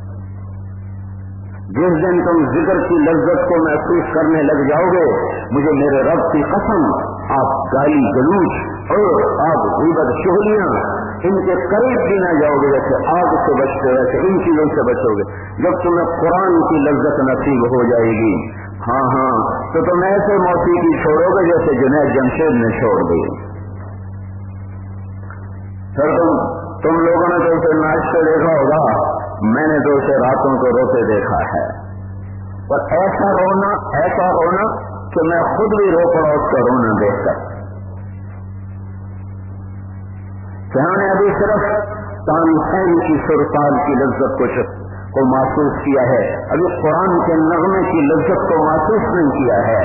جس دن تم ذکر کی لذت کو محسوس کرنے لگ جاؤ گے، مجھے میرے رب کی قسم، آپ گالی گلوچ اور آپ غیبت چغلیاں ان کے قریب بھی نہ جاؤ گے، جیسے آگ سے بچتے ویسے ان چیزوں سے بچو گے۔ جب تمہیں قرآن کی لذت نصیب ہو جائے گی، ہاں ہاں تو تم ایسے موسیقی چھوڑو گے جیسے جنید جمشید نے چھوڑ دی۔ پھر تم تم لوگوں نے تو اسے ناچتے دیکھا ہوگا، میں نے تو اسے راتوں کو روتے دیکھا ہے، اور ایسا رونا ایسا رونا کہ میں خود بھی رو پڑا اس کا رونا دیکھ کر۔ جہاں نے ابھی صرف تانسین کی سرتال کی لذت کو کو محسوس کیا ہے، ابھی قرآن کے نغمے کی لذت کو محسوس نہیں کیا ہے۔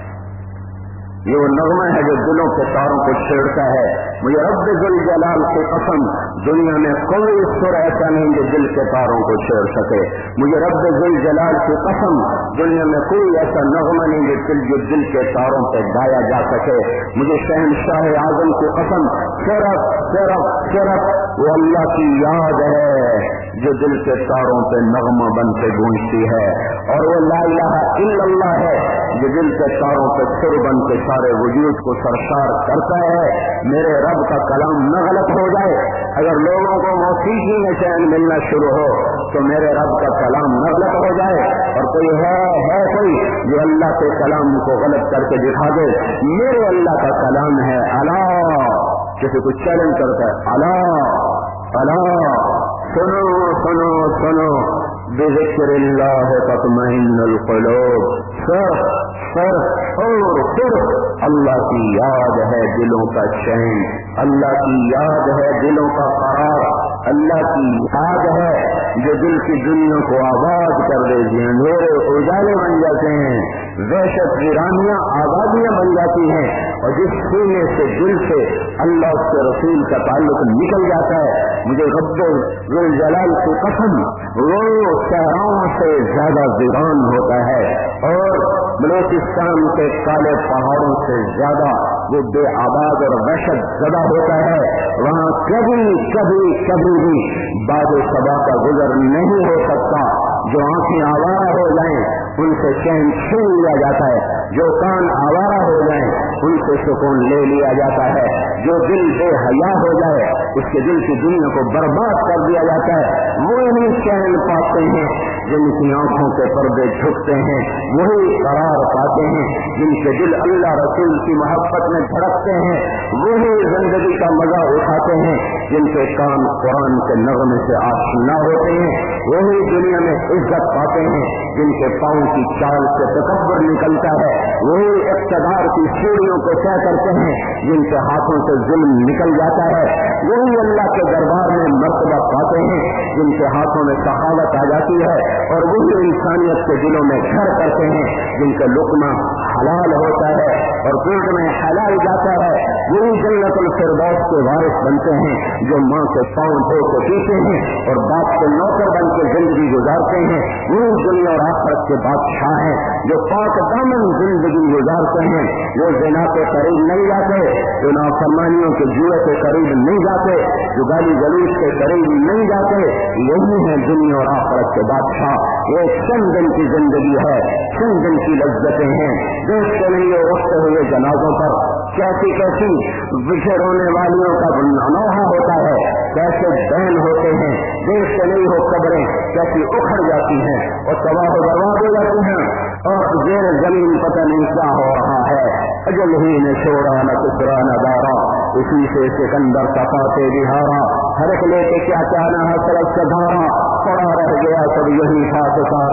یہ وہ نغمہ ہے جو دلوں کے تاروں کو چھیڑتا ہے۔ مجھے رب ذل جلال کی قسم، دنیا میں کوئی سر ایسا نہیں جو دل کے تاروں کو چھیڑ سکے۔ مجھے رب ذل جلال کی قسم، دنیا میں کوئی ایسا نغمہ نہیں جو دل جو دل کے تاروں پہ گایا جا سکے۔ مجھے شہنشاہ اعظم کی قسم، صرف صرف صرف وہ اللہ کی یاد ہے جو دل کے تاروں پہ نغمہ بن کے گونجتی ہے، اور وہ لا الہ الا اللہ ہے جو دل کے تاروں پہ سر بن کے سارے وجود کو سرشار کرتا ہے۔ میرے رب کا کلام نہ غلط ہو جائے، اگر لوگوں کو موسیقی میں چین ملنا شروع ہو تو میرے رب کا کلام نہ غلط ہو جائے، اور کوئی ہے ہے کوئی جو اللہ کے کلام کو غلط کر کے دکھا دے، میرے اللہ کا کلام ہے اللہ، کسی کو چیلنج کرتا ہے اللہ اللہ، سنو سنو سنو بذکر اللہ تطمئن القلوب، صرف صرف اور صرف اللہ کی یاد ہے دلوں کا چین، اللہ کی یاد ہے دلوں کا قرار، اللہ کی یاد ہے جو دل کی دنیا کو آباد کر دیتی ہیں، اندھیرے اجالے بن جاتے ہیں، وحشت ویرانیاں آبادیاں بن جاتی ہیں، اور جس سینے سے دل سے اللہ کے رسول کا تعلق نکل جاتا ہے، مجھے رب ذل جلال کی قسم، وہ صحراؤں سے زیادہ ویران ہوتا ہے، اور بلوچستان کے کالے پہاڑوں سے زیادہ وہ بے آباد اور وحشت زدہ ہوتا ہے۔ وہاں کبھی کبھی کبھی بھی باد صبا کا گزر نہیں ہو سکتا۔ جو آنکھیں آوارہ ہو جائیں ان سے چین چھین لیا جاتا ہے، جو کان آوارہ ہو جائیں ان سے سکون لے لیا جاتا ہے، جو دل بے حیا ہو جائے اس کے دل کی دنیا کو برباد کر دیا جاتا ہے۔ وہی چین پاتے ہیں جن کی آنکھوں کے پردے جھکتے ہیں، وہی قرار پاتے ہیں جن کے دل اللہ رسول کی محبت میں دھڑکتے ہیں، وہی زندگی کا مزہ اٹھاتے ہیں جن کے کان قرآن کے نغمے سے آشنا ہوتے ہیں، وہی دنیا میں عزت پاتے ہیں جن کے پاؤں کی چال سے تکبر نکلتا ہے، وہی اقتدار کی سیڑھیوں کو طے کرتے ہیں جن کے ہاتھوں سے ظلم نکل جاتا ہے، وہی اللہ کے دربار میں مرتبہ پاتے ہیں جن کے ہاتھوں میں سخاوت آ جاتی ہے، اور وہی انسانیت کے دلوں میں گھر کرتے ہیں جن کا لقمہ حلال ہوتا ہے اور پیٹ میں حلال جاتا ہے، وہی جنت الفردوس کے وارث بنتے ہیں جو ماں کے پاؤں دھو کے پیتے ہیں اور باپ کے نوکر بن کے زندگی گزارتے ہیں، وہی دنیا اور آخرت کے بادشاہ ہیں جو پاک دامن زندگی گزارتے ہیں، جو زنا کے قریب نہیں جاتے، جو نافرمانیوں کے جوئے کے قریب نہیں جاتے، جو گالی گلوچ کے قریب نہیں جاتے، یہی ہیں دنیا اور آخرت کے بادشاہ۔ یہ چند دن کی زندگی ہے، چند دن کی لذتیں ہیں، دیکھتے نہیں ہو اٹھتے ہوئے جنازوں پر کیسی کیسی بچھے رونے والیوں کا انوہا ہوتا ہے، کیسے بین ہوتے ہیں، دیکھتے نہیں ہو قبریں کیسی اکھڑ جاتی ہیں اور تباہ و برباد ہو جاتی ہیں، اور زیر زمین پتہ نہیں کیا ہو رہا ہے۔ اجل ہی نے چھوڑا نہ کسرا نہ دارا، اسی سے سکندر تپاتے بہارا، ہر ایک لے کے کیا کیا نہ حسرت کا دھارا، پڑا رہ گیا سب یہی خاص سارا،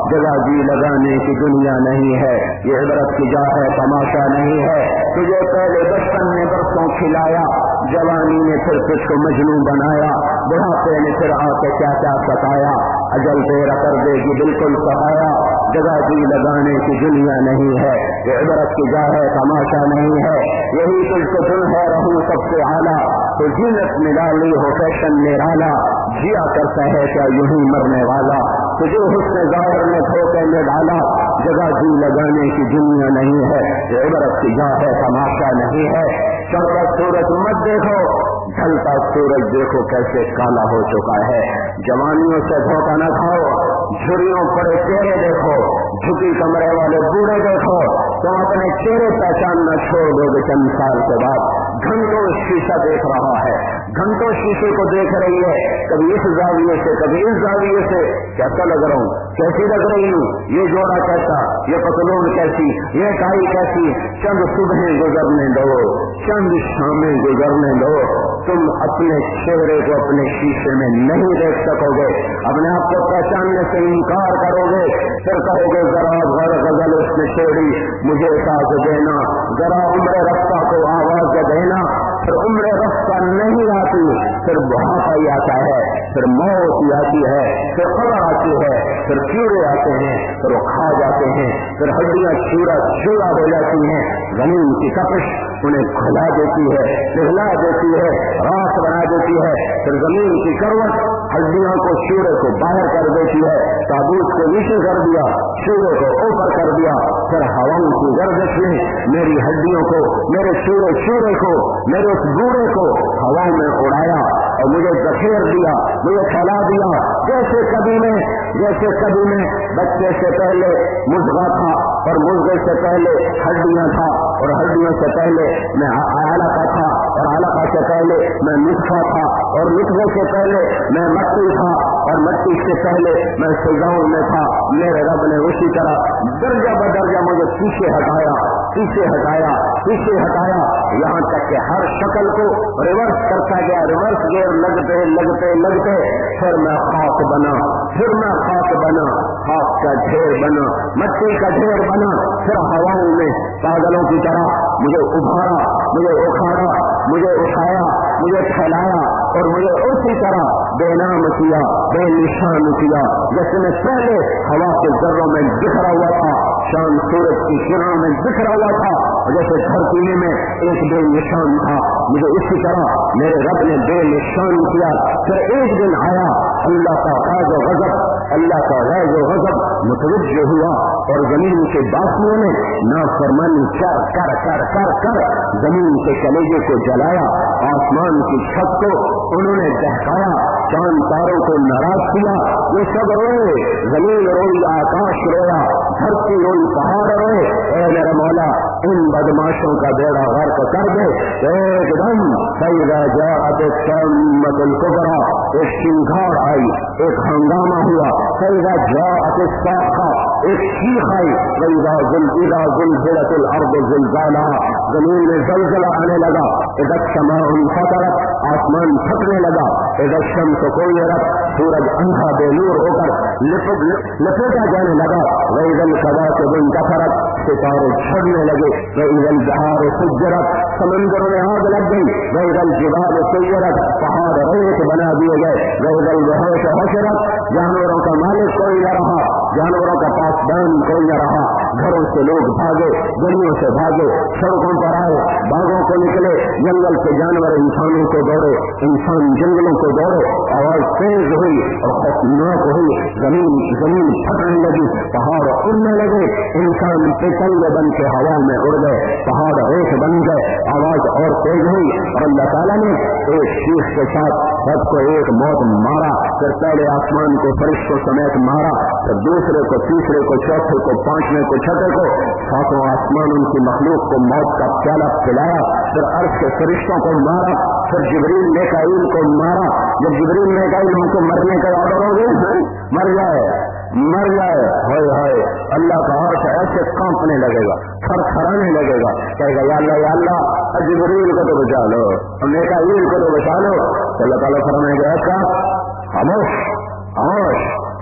जगह जी लगाने की दुनिया नहीं है, ये इबरत की जा है, तमाशा नहीं है। तुझे पहले बचपन ने बरसों खिलाया, जवानी ने फिर तुझको मजनू बनाया, बुढ़ापे ने फिर आके क्या क्या सताया, अजल तेरा कर देगी बिल्कुल सहाया। जगह जी लगाने की दुनिया नहीं है, ये इबरत की जा है, तमाशा नहीं है। यही तुझको चुन है रहूं सबसे आला, तो जीनत में डाली हो फैशन निराला, जिया करता है क्या यूं ही मरने वाला, तुझे हुस्न ज़ाहिर ने धोखे में डाला। जगह जी लगाने की दुनिया नहीं है, ये इबरत की जा है, तमाशा नहीं है। चढ़ता सूरज मत देखो, ढलता सूरज देखो कैसे काला हो चुका है। जवानियों से धोखा न खाओ, झुर्रियों पड़े चेहरे देखो, झुकी कमरे वाले बूढ़े देखो, तुम अपने चेहरे पहचानना छोड़ दोगे चंद साल के बाद। घंटों शीशा देख रहा है, घंटों शीशे को देख रही है, कभी इस जाविये से कभी इस जाविये से, कैसा लग रहा हूँ, कैसी लग रही हूँ, ये जोड़ा कैसा, ये पतलून कैसी, ये टाई कैसी। चंद सुबहें गुजरने दो, चंद शामें गुजरने दो, तुम अपने चेहरे को अपने शीशे में नहीं देख सकोगे, अपने आप को पहचानने से इनकार करोगे, फिर कहोगे जरा घर गजल उसने छेड़ी, मुझे साथ देना, जरा उम्र रफ्ता को आवाज देना, फिर उम्र रफ्ता नहीं आती, फिर बुढ़ापा ही आता है, फिर मौत ही आती है, फिर खबर आती है, फिर कीड़े आते हैं, फिर वो खा जाते हैं, फिर हड्डियां चूरा चूरा हो जाती हैं, जमीन की कपश उन्हें खुला देती है, पिघला देती है, राख बना देती है, फिर जमीन की करवट हड्डियों को चूरे को बाहर कर देती है, ताबूत को नीचे कर दिया, चूरे को ऊपर कर दिया, फिर हवाओं की गर्दिश ने मेरी हड्डियों को, मेरे चूरे चूरे को, मेरे उस बूढ़े को हवाओं में उड़ाया और मुझे धकेल दिया, मुझे फैला दिया। जैसे कभी में जैसे कभी में बच्चे से पहले मुर्गा था और मुर्गे से पहले हड्डियां था और हड्डियों से पहले मैं आलका था और आलका से पहले मैं नुस्खा था और नुस्खे से पहले मैं मट्टी था और मट्टी से पहले मैं सजाओं में था। मेरे रब ने उसी तरह दर्जा बदर्जा मुझे पीछे हटाया, पीछे हटाया, पीछे हटाया, यहाँ तक कि हर शक्ल को रिवर्स करता गया, रिवर्स गेयर लगते लगते लगते फिर मैं खाक बना, फिर मैं खाक बना, खाक का ढेर बना, मट्टी का ढेर बना, फिर हवाओं में पागलों की तरह मुझे उभारा, मुझे उखाड़ा, मुझे उठाया, मुझे फैलाया और मुझे उसी तरह बेनाम किया, बेनिशान किया, जैसे मैं पहले हवा के जर्रों में बिखरा हुआ था, शाम सूरज की किरणों में बिखरा हुआ था, जैसे धरती में एक बेनिशान था, मुझे इसी तरह मेरे रब ने बेनिशान किया। फिर एक दिन आया अल्लाह का गैज़ व गज़ब, अल्लाह का गैज़ व गज़ब मुतवज्जह हुआ और जमीन के बासियों ने नाफरमानी कर कर कर कर कर जमीन के कलेजे को जलाया, आसमान की छत को उन्होंने दहकाया, चांद तारों को नाराज किया, ये सब रोए, जमीन रोई, आकाश रोया, धरती रोई, पहाड़ रोए। ऐ मेरा मौला इन बदमाशों का बेड़ा गर्क कर दे। एकदम फैज़ा जाअत अत-तम्मतुल कुबरा, एक चिंगार आई, एक हंगामा हुआ, फैज़ा जाअत अस-साख़ा, एक चीख आई, वइज़ा ज़ुलज़िला ज़ुलज़िलतिल अर्ज़ु ज़िलज़ालहा, जमीन में ज़लज़ला आने लगा, इज़ा समाउ इंफ़तरत, आसमान फटने लगा, इज़ा शम्सु कुव्विरत, सूरज अंधा बेनूर होकर लिपट लपेटा जाने लगा, वइज़ल कवाकिबु इंतफ़रत, सितारे झड़ने लगे, वइज़ल बिहारु सुज्जिरत, समंदरों में आग लग गई, वइज़ल जिबालु सुय्यरत, पहाड़ रेत बना दिए गए, वइज़ल वहूश हशरत, जानवरों का मालिक कोई न रहा, जानवरों का पासबान कोई न रहा, घरों से लोग भागे, गलियों से भागे, सड़कों पर आए, बागों को निकले, जंगल के जानवर इंसानों को दौड़े, इंसान जंगलों को दौड़े, आवाज तेज हुई और खौफनाक हुई, जमीन जमीन फटने लगी, पहाड़ उड़ने लगे, इंसान पतंग बन के हवा में उड़ गए, पहाड़ रेत बन गए, आवाज और तेज हुई और अल्लाह ताला ने एक शीश के साथ सबको एक मौत मारा। फिर पहले आसमान को फरिश्तों समेत मारा, फिर दूसरे को, तीसरे को, चौथे को, पांचवें को, छठे को, सातों आसमान उनकी मखलूक को मौत का प्याला पिलाया। फिर अर्श के फरिश्तों को मारा, फिर जिब्रील मीकाईल को मारा। जब जिब्रील मीकाईल उनको मरने का ऑर्डर हो गया, मर जाए मर जाए, हाय हाय, अल्लाह का अर्श ऐसे कांपने लगेगा, थरथराने लगेगा, कहेगा या अल्लाह या अल्लाह, जिब्रील को तो बचा लो, मीकाईल को तो बचा लो। तो अल्लाह ताला फरमाएगा ऐसा खामोश खामोश,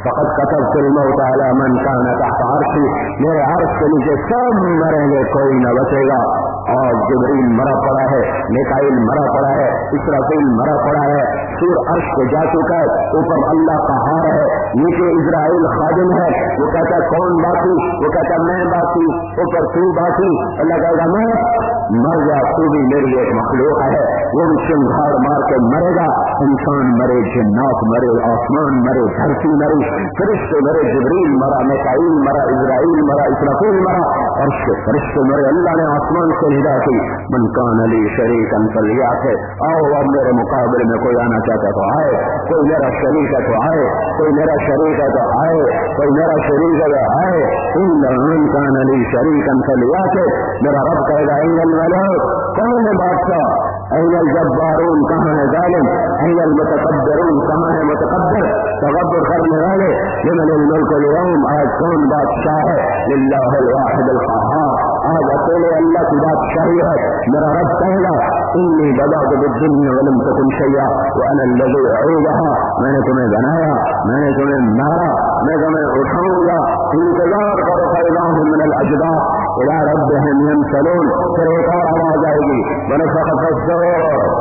फकत कतबत الموت على من كان تحت عرشी, मेरे अर्श के नीचे सब मरेंगे, कोई न बचेगा। और जिब्रील मरा पड़ा है, मिकाईल मरा पड़ा है, इसराफील मरा पड़ा है, सूर अर्श पे जा चुका है, ऊपर अल्लाह का हार है, नीचे इजराइल खादिम है। वो कहता कौन बाकी, वो कहता मैं बाकी, ऊपर तू बाकी। अल्लाह कहेगा मैं मर जा, तू भी मेरी एक मखलूक है। वो भी चिंगार मार के मरेगा, इंसान मरे, जिन्नात मरे, आसमान मरे, धरती मरी, फरिश्ते मरे, जिब्रील मरा, मिकाईल मरा, इजराइल मरा, इसराफील मरा, अर्श के फरिश्ते मरे। अल्लाह ने आसमान से निदा की, मन कान अली शरीकन फलियात है, आओ अब मेरे मुकाबले में कोई आना चाहता तो आए, कोई मेरा शरीक है तो आए, कोई मेरा शरीक है तो आए, कोई मेरा शरीक है तो आए। इन कान अली शरीकन फलियात है, मेरा रब कहेगा ऐनल मलक, कौन है बादशाह, ऐनल जब्बारून, कहाँ है जालिम, ऐनल मुतकब्बिरून, कहाँ है मुतकब्बिर, तकब्बुर करने वाले। लिमनिल मुल्कुल यौम, आज कौन बादशाह है, लिल्लाहिल वाहिदिल क़हार, आज अकेले अल्लाह की बादशाही है। मेरा रब कहेगा इन्नी बदात बिद्दुन्या वलम तकुन शैया व अना अल्लज़ी अऊदहा, मैंने तुम्हें बनाया, मैंने तुम्हें मारा, मैं तुम्हें उठाऊंगा। इंतजार करो फैज़ाहुम मिनल अजदाथ इला रब्बिहिम यंसलून। फिर एक और आवाज आएगी, वनफ़ख़ फ़िस्सूर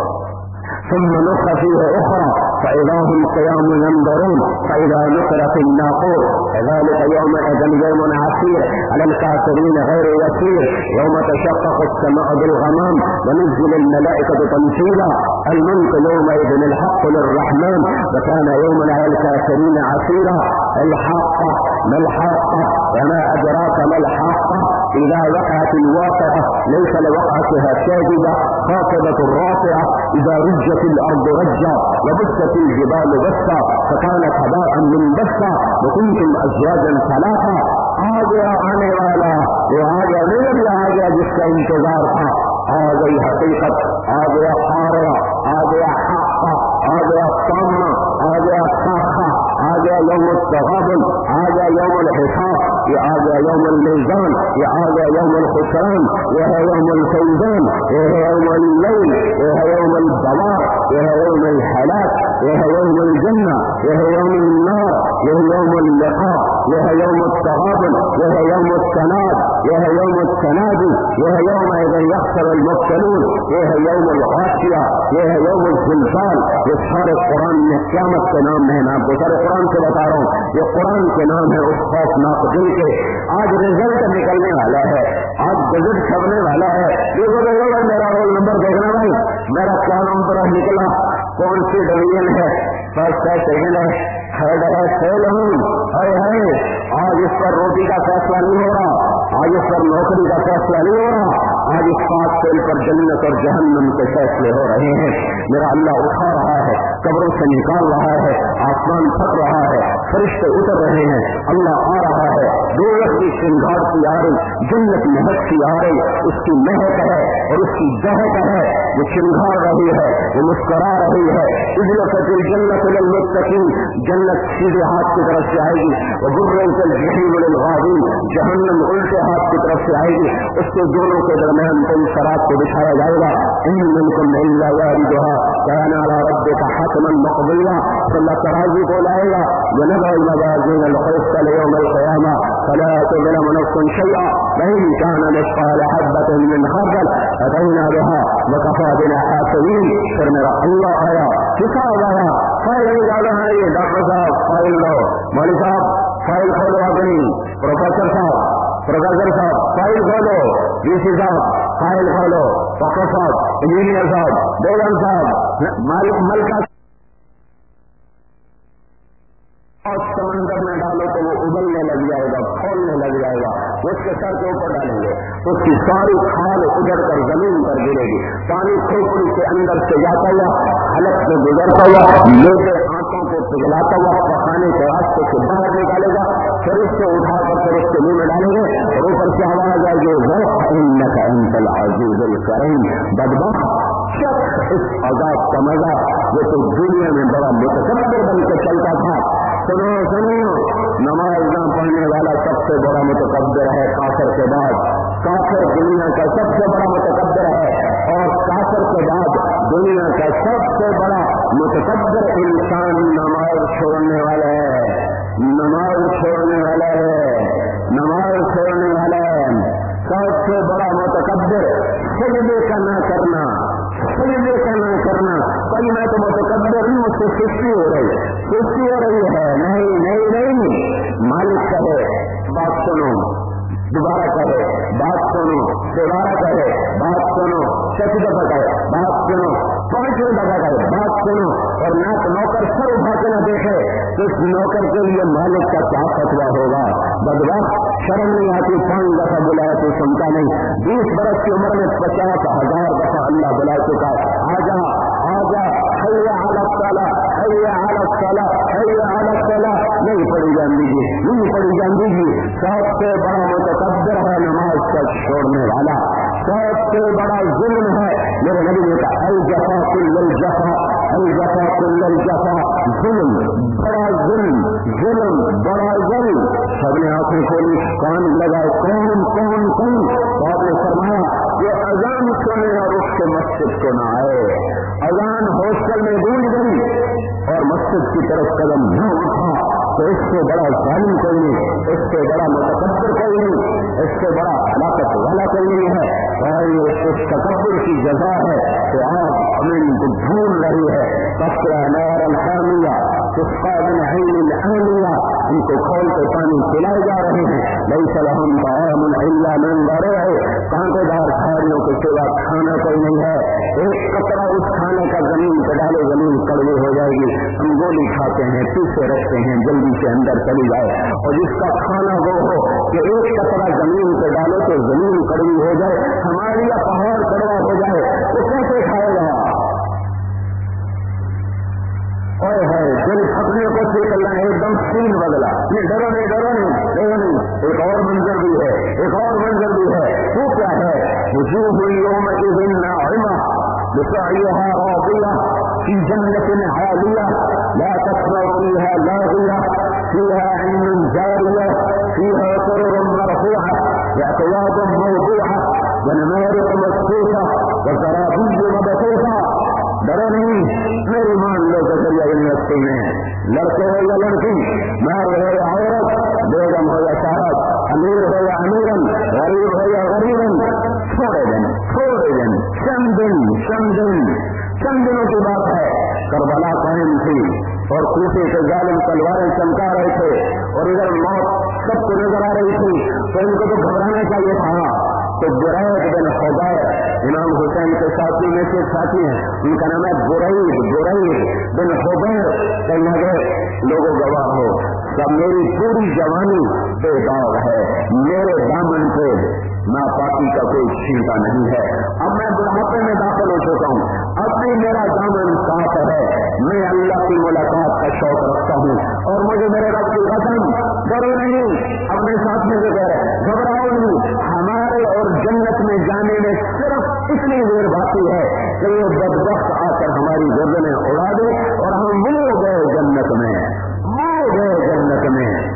ثم نفخ فيه أخرى فإذا هم قيام ينظرون فإذا نقر في الناقور ذلك يومئذ يوم عسير على الكافرين غير يسير يوم تشقق السماء بالغمام ونزل الملائكة تنزيلا الملك يومئذ الحق للرحمن وكان يوما على الكافرين عسيرا. الحاقة ما الحاقة وما أدراك ما الحاقة إذا وقعت الواقعة ليس لوقعتها كاذبة خافضة رافعة إذا رجت الأرض رجا وبست الجبال بسا فكانت هباء منبثا وكنتم أزواجا ثلاثا. آ گیا آنے والا وہ آ گیا، نہیں آ گیا جس کا انتظار تھا، آ گئی حقیقت، آ گیا قارعہ، آ گیا حقہ، آ گیا سامنا، آ گیا ساخہ، آ گیا یوم التغابن، آ گیا یوم الحساب، یہ آ گیا یوم المیزان، یہ آ گیا یوم الخسران، یہ ہے یوم الفیضان، یہ ہے یوم اللیل، یہ ہے یوم البوار، یہ ہے یوم الحلاک، یہ ہے یوم الجنہ، یہ ہے یوم النار، یہ ہے یوم اللقاء، یہ ہے یوم التغابن، یہ ہے یوم التناد، یہ ہے یوم التنادی، یہ ہے یوم اذا یخسر المبطلون، یہ ہے یوم الغاشیہ، یہ ہے یوم الزلزال. یہ سارے قرآن میں قیامت کے نام ہے، میں آپ کو سارے قرآن سے بتا رہا ہوں، یہ قرآن کے نام ہے اس خوفناک دن کے. آج رزلٹ نکلنے والا ہے، آج بجٹ چھپنے والا ہے. دیکھو دیکھو میرا رول نمبر دیکھنا بھائی، میرا کیا نمبر نکلا، کون سی ڈویژن ہے، فرسٹ ہے، سیکنڈ ہے، تھرڈ ہے، فیل ہوں. ہے ہے آج اس پر روٹی کا فیصلہ نہیں ہو رہا، آج اس پر نوکری کا فیصلہ نہیں ہو رہا، آج اس پاس فیل پر جنت اور جہنم کے فیصلے ہو رہے ہیں. میرا اللہ اٹھا رہا ہے، قبروں سے نکال رہا ہے، آسمان پھٹ رہا ہے، فرشتے اتر رہے ہیں، اللہ آ رہا ہے، دوزخ کی شنگار کی آ رہی، جنت مہک کی آ رہی، اس کی مہک ہے اور اس کی دہک ہے، وہ شنگار رہی ہے، وہ مسکرا رہی ہے. اجلست الجنت للمتقین، جنت سیدھے ہاتھ کی طرف سے آئے گی، وبرزت الجحیم للغاوین، جہنم الٹے ہاتھ کی طرف سے آئے گی، اس کے دونوں کے درمیان کوئی صراط کو بچھایا جائے گا. ان منکم الا واردها كان على ربك حتما مقضيا. اللہ ترازی کو لائے گا، ونضع الموازین القسط ليوم القیامہ فلا تظلم نفس شيئا وإن كان مثقال حبة من خردل أتينا بها وكفى بنا حاسبين. پھر میرا اللہ آیا، حساب آیا، فائل نکالا ہے. یہ ڈاکٹر صاحب فائل لو، مولوی صاحب فائل کھولو، اپنی پروفیسر صاحب پروفیسر صاحب فائل کھولو، وی سی صاحب فائل کھولو، ڈاکٹر صاحب، انجینئر صاحب، بیگم صاحب، مالک ملکہ اور سمندر میں ڈالو تو وہ ابلنے لگ جائے گا، کھولنے لگ جائے گا. اس کے سر کے اوپر ڈالیں گے، اس کی ساری کھال اجڑ کر زمین پر گرے گی. پانی کھوپڑی کے اندر سے جاتا ہوا، حلق سے گزرتا ہوا، لوٹے آنکھوں کو پگھلاتا ہوا پخانے کے راستے سے باہر نکالے گا. پھر اس کو اٹھا کر پھر اس کے منہ میں ڈالیں گے اور اوپر سے آواز آئے گی ذوق انک انت العزیز الکریم. بدبخت شخص، اس عذاب کا مزہ جو تو دنیا میں بڑا متکبر بن کے چلتا تھا. سنو سنو، نماز نہ پڑھنے والا سب سے بڑا متکبر ہے کافر کے بعد. کافر دنیا کا سب سے بڑا متکبر ہے، اور کافر کے بعد دنیا کا سب سے بڑا متکبر انسان نماز چھوڑنے والا ہے. भाई मैं तो मुतकब्बिर हूँ, मुझसे सुस्ती हो रही सुस्ती हो रही है। नहीं नहीं नहीं, मालिक कहे बात सुनो, दोबारा कहे बात सुनो, दोबारा कहे बात सुनो, छठी दफा कहे बात सुनो, पांचवीं दफा कहे बात सुनो, और ना तो नौकर सर उठा के न देखे तो इस नौकर के लिए मालिक का क्या फतवा होगा। बदबख्त, शर्म नहीं आती, पांच दफा बुलाया तो सुनता नहीं। बीस बरस की उम्र में पचास हजार दफा अल्लाह बुला चुका है, आजा आजा, हैया अला सलाह, हैया अला सलाह, हैया अला सलाह, नहीं पड़ी जान दीजिए, नहीं पड़ी जान दीजिए। सबसे बड़ा मुतकब्बिर है नमाज का छोड़ने वाला, सबसे बड़ा जुल्म है। मेरे नबी ने कहा अल जफा कुल्ल जफा, अल जफा कुल्ल जफा, जुल्म बड़ा जुल्म, जुल्म बड़ा जुल्म। सबने आंखें खोली, कान लगाए, कौन कौन कौन? तो आपने फरमाया ये अजान सुने और उसके मस्जिद को न आए, अजान हॉस्टल में गूंज गई और मस्जिद की तरफ कदम न उठा, तो इससे बड़ा जालिम कोई नहीं, इससे बड़ा मुतकब्बिर कोई नहीं, इससे बड़ा हलाकत वाला कोई नहीं है। और इस तकब्बुर की जगह है तो आप अमीन को ढूंढ रही है। तस्करा नहर अलहामिया, उसका आमिया, उनको खोल के पानी पिलाए जा रहे हैं। नहीं सलाम तामुन इल्ला मन गरे, कांटेदार झाड़ियों के सिवा खाना कोई नहीं है। एक कतरा उस खाने का जमीन पे डाले, जमीन कड़वी हो जाएगी। हम गोली खाते हैं, पीछे रखते हैं, जल्दी से अंदर चली जाए। और जिसका खाना वो हो कि एक कतरा जमीन पे डालो तो जमीन कड़वी हो जाए, हमारी या पहाड़ कड़वा हो जाए, तो कैसे खाएगा? और है दिल फटने को सीख रहा है, एकदम सीन बदला। ये डरो नहीं, डरो नहीं, डरो नहीं। एक और मंजर भी है, एक और मंजर भी है। वो क्या है? वजूह यौम इज़िन नाइमा बिसाइहा रादिया फी जन्नतिन आलिया ला तस्मअु फीहा लागिया फीहा ऐनुन जारिया फीहा सुरुरुन मरफूआ वअक्वाबुन मौदूआ वनमारिक़ मस्फूफ़ा वज़राबिय्यु मबसूफ़ा। डरो नहीं, मेरी मान लो जरिया यूनिवर्सिटी में लड़के हो या लड़की, मर्द हो या औरत, बेगम हो या साहब, अमीर हो या अमीरन, गरीब हो या गरीबन, छोड़े दिन छोड़े दिन चंद दिन चंद दिन चंद दिनों की बात है। करबला कायम थी और कूफे के जालिम तलवारें चमका रहे थे और इधर मौत सबको नजर आ रही थी, तो इनको तो घबराना चाहिए था। तो बुरैद बिन खुदैर इमाम हुसैन के साथी में से साथी हैं, उनका नाम है बुरैद, बुरैद बिन खुदैर। कहने लगे लोगों गवाह हो, जब मेरी पूरी जवानी बेदाग है, मेरे दामन पे नापाकी का कोई छींटा नहीं है। अब मैं बुढ़ापे में दाखिल हो चुका हूँ, अब भी मेरा दामन साफ है, मैं अल्लाह की मुलाकात का शौक रखता हूँ और मुझे मेरे रब की कसम, डरो नहीं, अपने साथ में जो कह रहे घबराओ नहीं। हमारे और जन्नत में जाने में सिर्फ इतनी देर बाकी है कि ये बदबख्त आकर हमारी गर्दनें उड़ा दे और हम वो गए जन्नत में, वो गए जन्नत में।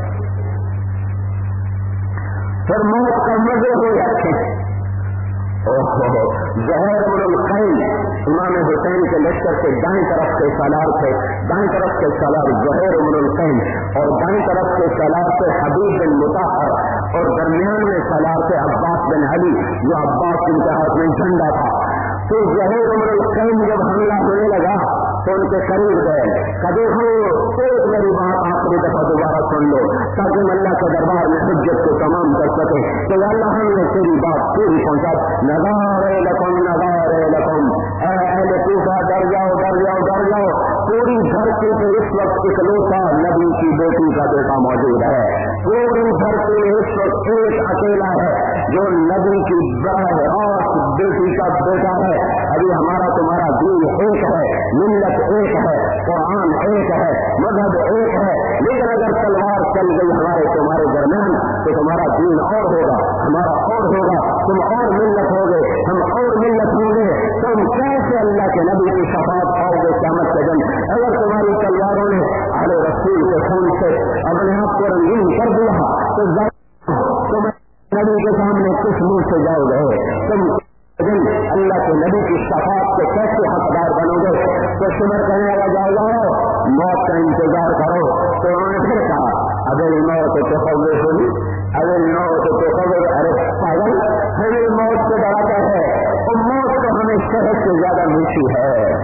फिर मौत का मजे हो जाते। ओहो, ज़हर इब्नुल क़ैम इमाम हुसैन के लश्कर के दाएं तरफ के सालार थे, दाएं तरफ के सालार ज़हर इब्नुल क़ैम और दाएं तरफ के सालार से हबीब बिन मुताहर और दरमियान में सालार से अब्बास बिन अली, जो अब्बास इनके हाथ में झंडा था। तो ज़हर इब्नुल क़ैम जब हमला होने लगा तो उनके करीब गए, कभी हो एक मेरी बात आखिरी दफा दोबारा सुन लो ताकि अल्लाह के दरबार में हुज्जत को तमाम कर सके। तो अल्लाह हमने तेरी बात पूरी पहुंचा। नगारे लकुम नगारे लकुम, अहले कूफा डर जाओ डर जाओ डर जाओ। पूरी धरती पे इस वक्त इकलौता नबी की बेटी का बेटा मौजूद है, पूरी धरती में इस वक्त एक अकेला है जो नबी की बराह रास्त बेटी का बेटा है। अभी हमारा तुम्हारा दीन एक है, मिल्लत एक है, कुरान एक है, मजहब एक है, लेकिन अगर तलवार चल गई हमारे तुम्हारे दरमियान तो तुम्हारा दीन और होगा, हमारा और होगा, तुम और मिल्लत होगे, हम और मिल्लत होंगे। तुम कैसे अल्लाह के नबी की शफाअत पाओगे क़यामत के दिन? अगर तुम्हारी तलवारों ने अहले रसूल के खून से अपने आप को रंगीन कर दिया तो तुम नबी के सामने किस मुंह से जाओगे? तुम अल्लाह के नबी की शफाअत के कैसे हकदार बनोगे? तो सिमर कहने लगा जाओ जाओ मौत का इंतजार करो। तो उन्होंने फिर कहा अगर मौत तो खबर सुनी, अगर मौत तो खबर, अरे पागल, हमें मौत से डराता है और मौत तो हमें शहद से ज्यादा मीठी है।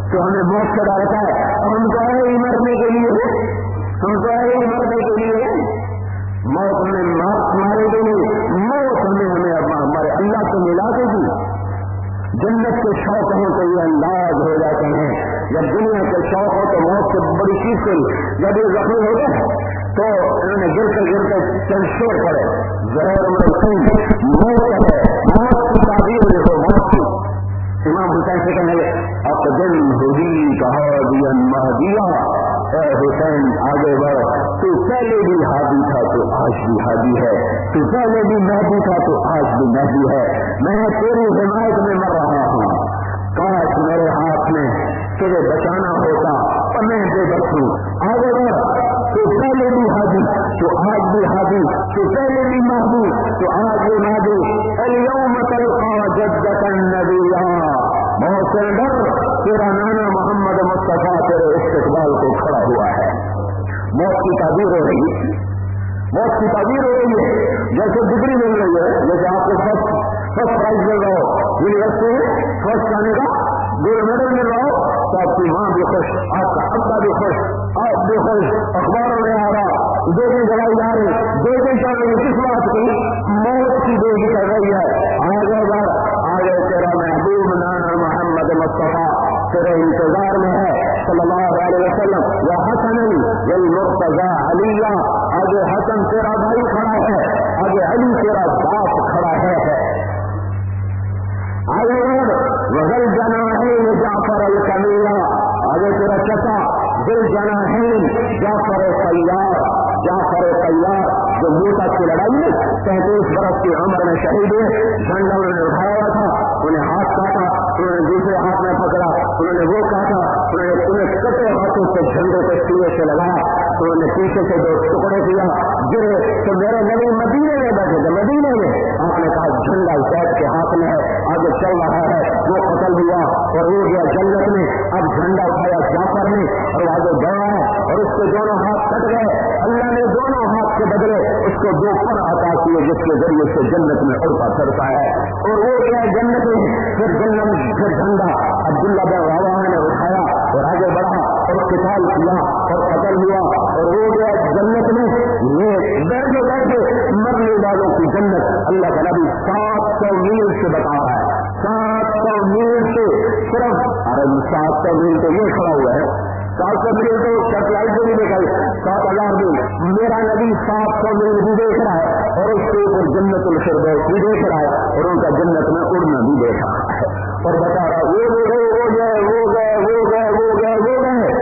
تو ہمیں موت سے ڈرتا ہے، اور ہم تو آئے ہی مرنے کے لیے، ہم تو آئے ہی مرنے کے لیے، موت میں مارے گے نہیں، موت ہمیں ہمیں ہمارے اللہ سے ملا دے گی۔ جنت کے شوق ہوں تو یہ انداز ہو جاتے ہیں، جب دنیا کے شوق ہو تو موت سے بڑی چیز کوئی، جب یہ زخمی ہو گئے تو انہوں نے گر کے گر کے چند شور پڑے، زہر میں موت ہے، موت کی تعبیر دیکھو، موت کی۔ امام حسین سے کہنے لگے اقدم ہوئی کہا دیا مہدیا، اے حسین آگے بڑھ، تو پہلے بھی ہادی تھا تو آج بھی ہادی ہے، تو پہلے بھی مہدی تھا تو آج بھی مہدی ہے، میں تیری حمایت میں مر رہا ہوں، کاش میرے ہاتھ میں تجھے بچانا ہوتا اور میں بے بس ہوں، آگے بڑھ، تو پہلے بھی ہادی تو آج بھی ہادی، تو پہلے بھی مہدی تو آج بھی مہدی، الیوم تلقا جدک النبیا، بہت سے ڈر تیرا نانا محمد مصطفیٰ تیرے استقبال کو کھڑا ہوا ہے۔ موت کی تعبیر ہو رہی ہے، موت کی تعبیر ہو رہی ہے، جیسے ڈگری مل رہی ہے، جیسے آپ کو فرسٹ فرسٹ پرائز مل رہا ہو یونیورسٹی فرسٹ آنے کا، گولڈ میڈل مل رہا ہو، تو آپ کی ماں بھی خوش، آپ کا ابا بھی خوش، آپ بھی خوش، اخباروں میں آ رہا، دو دن جلائی جا رہی، دو دن چل رہی، کس بات کی؟ موت کی دو دن چل رہی ہے، آگے بڑھ، آگے تیرا محبوب نانا محمد مصطفیٰ تیرے انتظار میں ہے صلی اللہ علیہ وسلم، یا حسن المرتضی علیہ، آگے حسن تیرا بھائی کھڑا ہے، آگے علی تیرا باپ کھڑا ہے، آگے بڑھ، وغل جناحین جعفر الکمیہ، آگے تیرا چچا ذل جناحین جعفر طیار، جعفر طیار جو موسیٰ کی لڑائی میں تینتیس برس کی عمر میں شہید ہوئے، جھنڈا انہوں نے اٹھایا ہوا تھا، انہیں ہاتھ کاٹا، انہوں نے دوسرے ہاتھ میں پکڑا، انہوں نے وہ کاٹا، انہوں نے انہیں کٹے ہاتھوں سے جھنڈے کو سینے سے لگایا، انہوں نے پیچھے سے دو ٹکڑے کیا، گرے تو میرے نبی مدینے میں بیٹھے تھے، مدینے میں آپ نے کہا جھنڈا زید کے ہاتھ میں ہے، آگے چل رہا ہے، وہ قتل ہوا اور وہ گیا جنت میں، اب جھنڈا اٹھایا جعفر نے اور آگے بڑھا ہے، اور اس کے دونوں ہاتھ کٹ گئے، اللہ نے دونوں ہاتھ کے بدلے اس کو دو پر عطا کیے جس کے ذریعے سے جنت میں اڑتا پھرتا ہے، اور وہ گیا جنت میں، پھر جنت پھر جھنڈا عبداللہ بن رواحہ نے اٹھایا اور آگے بڑھا اور قتال کیا اور قتل ہوا اور وہ گیا جنت میں، یہ بیٹھے بیٹھے مرنے والوں کی جنت اللہ کا نبی سات سو میل سے بتا رہا ہے، سات سو میل سے صرف، ارے سات سو میل تو یہ کھڑا ہوا ہے، سات سو میل تو سیٹلائٹ سے بھی دیکھا ہے، سات ہزار میل، میرا نبی سات سو میل بھی دیکھ رہا ہے اور اس کے اوپر جنت الفردوس بھی دیکھ رہا ہے اور ان کا جنت میں اڑنا بھی دیکھ رہا ہے اور بتا رہا وہ گئے وہ گئے وہ گئے وہ گئے وہ گئے وہ گئے،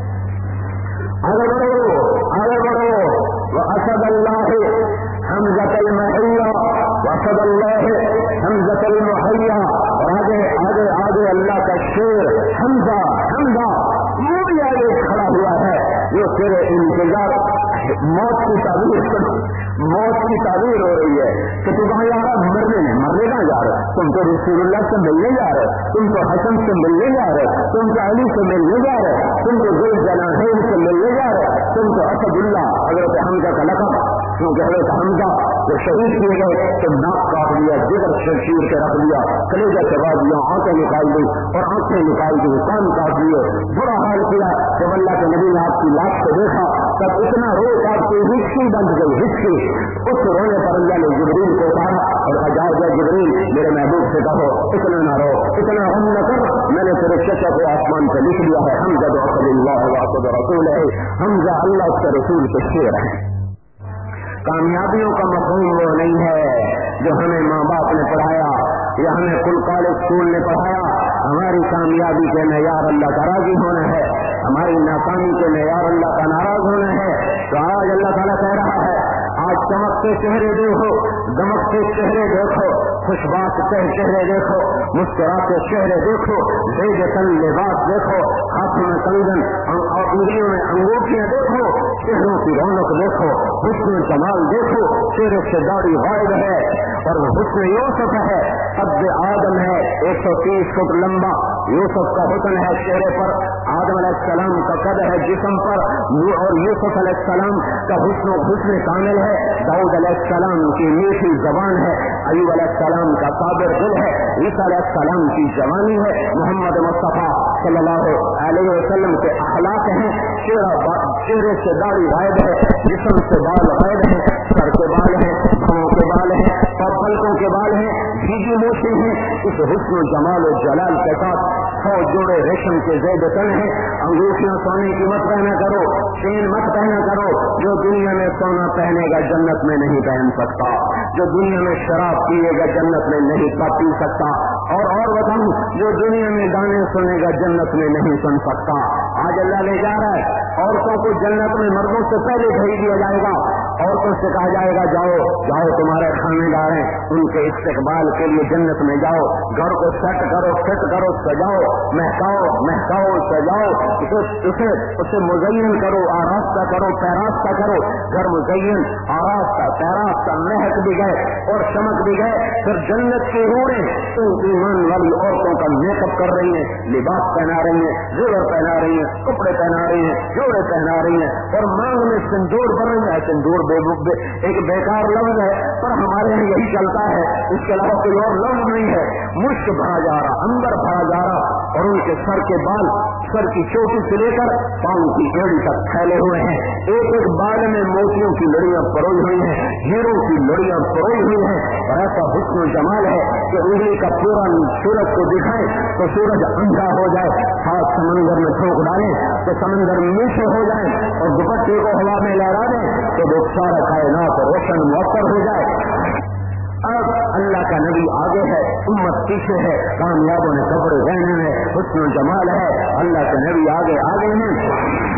آگے بڑھو آگے بڑھو، واسد اللہ حمزۃ المحیہ، واسد اللہ حمزۃ المحیہ، اور آگے آگے آگے اللہ کا شیر حمزہ، حمزہ وہ بھی آگے کھڑا ہوا ہے جو تیرے انتظار، موت کی تعبیر موت کی تعبیر ہو رہی ہے کہ تم کہاں جا رہا، مرنے میں، مرنے کہاں جا رہے، تم تو رسول اللہ سے ملنے جا رہے، تم تو حسن سے ملنے جا رہے، تم تو علی سے ملنے جا رہے، تم تو ذل جناحین سے ملنے جا رہے، تم تو اسد اللہ حضرت حمزہ کا لقب، کیونکہ حضرت حمزہ جو شہید کیے گئے تو ناک کاٹ دیا، جگر شمشیر کے رکھ دیا، کلیجہ چبا دیا، آنکھیں نکال دی اور آنکھیں نکال دی، کان کاٹ دیے، برا حال کیا۔ جب اللہ کے نبی نے آپ کی لاش کو دیکھا تب اتنا رو آپ کی ہچکی بن گئی، ہچکی، اس رونے پر اللہ نے جبریل کو کہا اور کہا جاؤ جاؤ جبریل میرے محبوب سے کہو اتنا نہ رو، اتنا غم نہ کر، میں نے تیرے چچا کو آسمان سے لکھ دیا ہے، حمزہ اسد اللہ واسد رسول ہے، حمزہ اللہ کے رسول کے شیر ہے۔ کامیابیوں کا مفہوم وہ نہیں ہے جو ہمیں ماں باپ نے پڑھایا یا ہمیں کل کالج اسکول نے پڑھایا، ہماری کامیابی کے معیار اللہ کا راضی ہونا ہے، ہماری ناکامی کے معیار اللہ کا ناراض ہونا ہے۔ تو آج اللہ تعالیٰ کہہ رہا ہے آج چمکتے چہرے دیکھو، دمکتے چہرے دیکھو، خوشباش چہرے دیکھو، مسکراتے چہرے دیکھو، بے جتن لباس دیکھو، ہاتھوں میں کنگن اور انگلیوں میں انگوٹھیاں دیکھو، چہروں کی رونق دیکھو، حسن جمال دیکھو، چہرے سے داڑھی غائب ہے اور حسن یوسف ہے، قد آدم ہے ایک سو تیس فٹ لمبا، یوسف کا حسن ہے چہرے پر، آدم علیہ السلام کا قد ہے جسم پر، اور یوسف علیہ السلام کا حسن و حسن کامل ہے، داؤد علیہ السلام کی میٹھی زبان ہے، ایوب علیہ السلام کا صابر دل ہے، عیسیٰ علیہ السلام کی جوانی ہے، محمد مصطفیٰ صلی اللہ علیہ وسلم کے اخلاق ہیں. چہرہ چہرے سے داڑھی غائب ہے, جسم سے بال غائب ہے, سر کے بال ہیں, پاؤں کے بال ہیں اور پلکوں کے بال ہیں, بھیگی موچیں ہیں. اس حسن و جمال و جلال کے ساتھ سو جوڑے ریشم کے زیب تن ہیں. انگوٹھیاں سونے کی مت پہنا کرو, چین مت پہنا کرو. جو دنیا میں سونا پہنے گا جنت میں نہیں پہن سکتا, جو دنیا میں شراب پیے گا جنت میں نہیں پی سکتا, اور اور بتاؤں جو دنیا میں گانے سنے گا جنت میں نہیں سن سکتا. آج اللہ لے جا رہا ہے, عورتوں کو جنت میں مردوں سے پہلے بھیج دیا جائے گا. عورتوں سے کہا جائے گا جاؤ جاؤ تمہارے خاندار ہیں, ان کے استقبال کے لیے جنت میں جاؤ, گھر کو سیٹ کرو فٹ کرو سجاؤ مہکاؤ مہکاؤ سجاؤ, اسے اسے مزین کرو آراستہ کرو پیراستہ کرو. گھر مزین آراستہ پیراستہ مہک بھی گئے اور چمک بھی گئے. پھر جنت کی روڑیں تو ایمان والی عورتوں کا میک اپ کر رہی ہیں, لباس پہنا رہی ہیں, زیور پہنا رہی ہیں, کپڑے پہنا رہی ہیں, جوڑے پہنا رہی ہیں اور مانگ میں سندور بن رہی ہے. سندور بے بے ایک بیکار لفظ ہے پر ہمارے یہاں یہی چلتا ہے, اس کے علاوہ کوئی اور لفظ نہیں ہے. مشک بھرا جا رہا, اندر بھرا جا رہا, اور ان کے سر کے بال سر کی چوٹی سے لے کر پاؤں کی ایڑی تک پھیلے ہوئے ہیں. ایک ایک بال میں موتیوں کی لڑیاں پروئی ہوئی ہیں, ہیروں کی لڑیاں پروئی ہوئی ہیں. اور ایسا حسن و جمال ہے کہ انگلی کا پورا سورج کو دکھائے تو سورج اندھا ہو جائے, ہاتھ سمندر میں پھونک ڈالے تو سمندر میٹھے ہو جائے, اور دوپٹے کو ہوا میں لہرا دیں تو وہ سارا کائنات روشن مؤثر ہو جائے. اب اللہ کا نبی آگے ہے, امت پیچھے ہے, کامیابوں نے کپڑے پہنے ہیں, حسن و جمال ہے. اللہ کے نبی آگے آگے ہیں.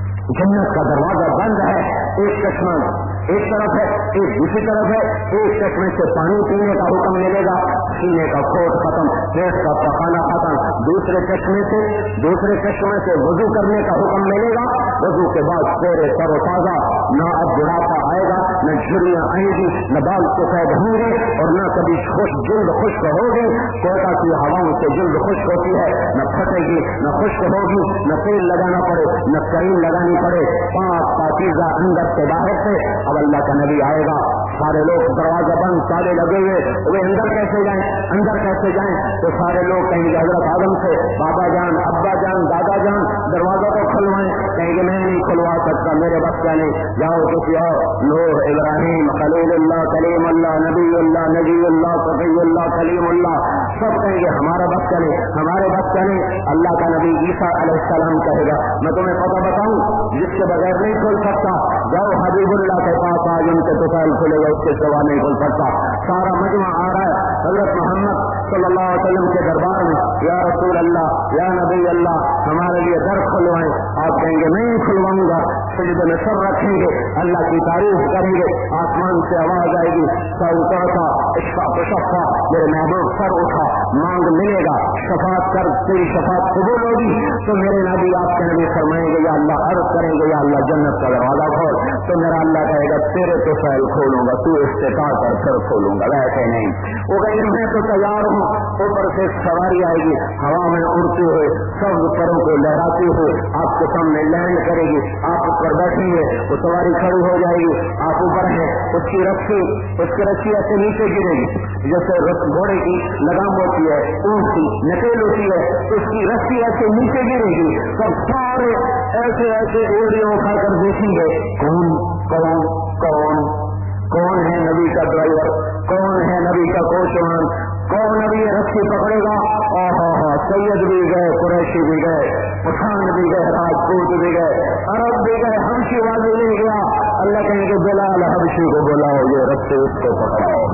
جنت کا دروازہ بند ہے, ایک چشمہ ایک طرف ہے ایک دوسری طرف ہے. ایک چشمے سے پانی پینے کا حکم ملے گا, پینے کا کھوٹ ختم, پیٹ کا پخانا ختم. دوسرے چشمے سے دوسرے چشمے سے وضو کرنے کا حکم ملے گا. وضو کے بعد پورے تر و تازہ, نہ اب بڑھاپا آئے گا, نہ جھریاں آئیں گی, نہ بال سفید ہوں گے, اور نہ کبھی خوش جلد خشک ہوگی. کوئٹہ کی ہواؤں سے جلد خشک ہوتی ہے, نہ پھٹے گی نہ خشک ہوگی, نہ تیل لگانا پڑے نہ کریم لگانی پڑے. پاک پاکیزہ اندر سے باہر سے. اب اللہ کا نبی آئے گا, سارے لوگ دروازہ بند تالے لگے ہوئے, وہ اندر کیسے جائیں اندر کیسے جائیں تو سارے لوگ کہیں گے حضرت آدم سے بابا جان ابا جان دادا جان دروازہ تو کھلوائیں. کہیں گے میں نہیں کھلوا سکتا, میرے بس کا نہیں, جاؤ کسی اور. نوح, ابراہیم, خلیل اللہ, کلیم اللہ, نبی اللہ, نبی اللہ, صفی اللہ, کلیم اللہ, سب کہیں گے ہمارا بس کا نہیں ہمارے بس کا نہیں. اللہ کا نبی عیسیٰ علیہ السلام کہے گا میں تمہیں پتہ بتاؤں جس کے بغیر نہیں کھل سکتا, جاؤ حبیب اللہ کے پاس, آج ان کے توفیل کھلے گا, اس کے سوا نہیں کھل سکتا. سارا مجمع آ رہا ہے حضرت محمد صلی اللہ علیہ وسلم کے دربار میں, یا رسول اللہ, یا نبی اللہ, ہمارے لیے در کھلوائیں. آپ کہیں گے نہیں کھلواؤں گا. سجدے میں سر رکھیں گے, اللہ کی تعریف کریں گے, آسمان سے آواز آئے گی سر اترتا اشفاق شفا, میرے محبوب سر اٹھا, مانگ ملے گا, شفاعت کر, تیری شفاعت قبول ہوگی. تو میرے نبی آپ کے نبی فرمائیں گے یا اللہ عرض کریں گے یا اللہ جنت کا دروازہ کھول, تو میرا اللہ کہے گا تیرے تو فیل کھولوں گا, تو استطاعت کر پھر کھولوں گا. ویسے نہیں, وہ کہیں میں تو تیار ہوں. اوپر سے سواری آئے گی ہوا میں اڑتے ہوئے, سب پروں کو لہراتے ہوئے آپ کے سامنے لینڈ کرے گی. آپ اوپر بیٹھیں گے, وہ سواری کھڑی ہو جائے گی, آپ اوپر ہیں, اس کی رسی اس کی رسی ایسے نیچے گرے گی جیسے گھوڑے کی لگام ہوتی ہے, اونٹ کی نکیل ہوتی ہے, اس کی رسی ایسے نیچے گرے گی. سب سارے ایسے ایسے ایڑیاں اٹھا کر دیکھیں گے کون کون کون کون ہے نبی کا ڈرائیور, کون ہے نبی کا کوچوان, کون نبی رسی پکڑے گا. آہا ہا, سید بھی گئے, قریشی بھی گئے, پٹھان بھی گئے, راجپوت بھی گئے, عرب بھی گئے, حبشی والے لے گیا. اللہ کہیں کہ بلال حبشی کو بلاؤ, یہ رسی اس کو پکڑاؤ.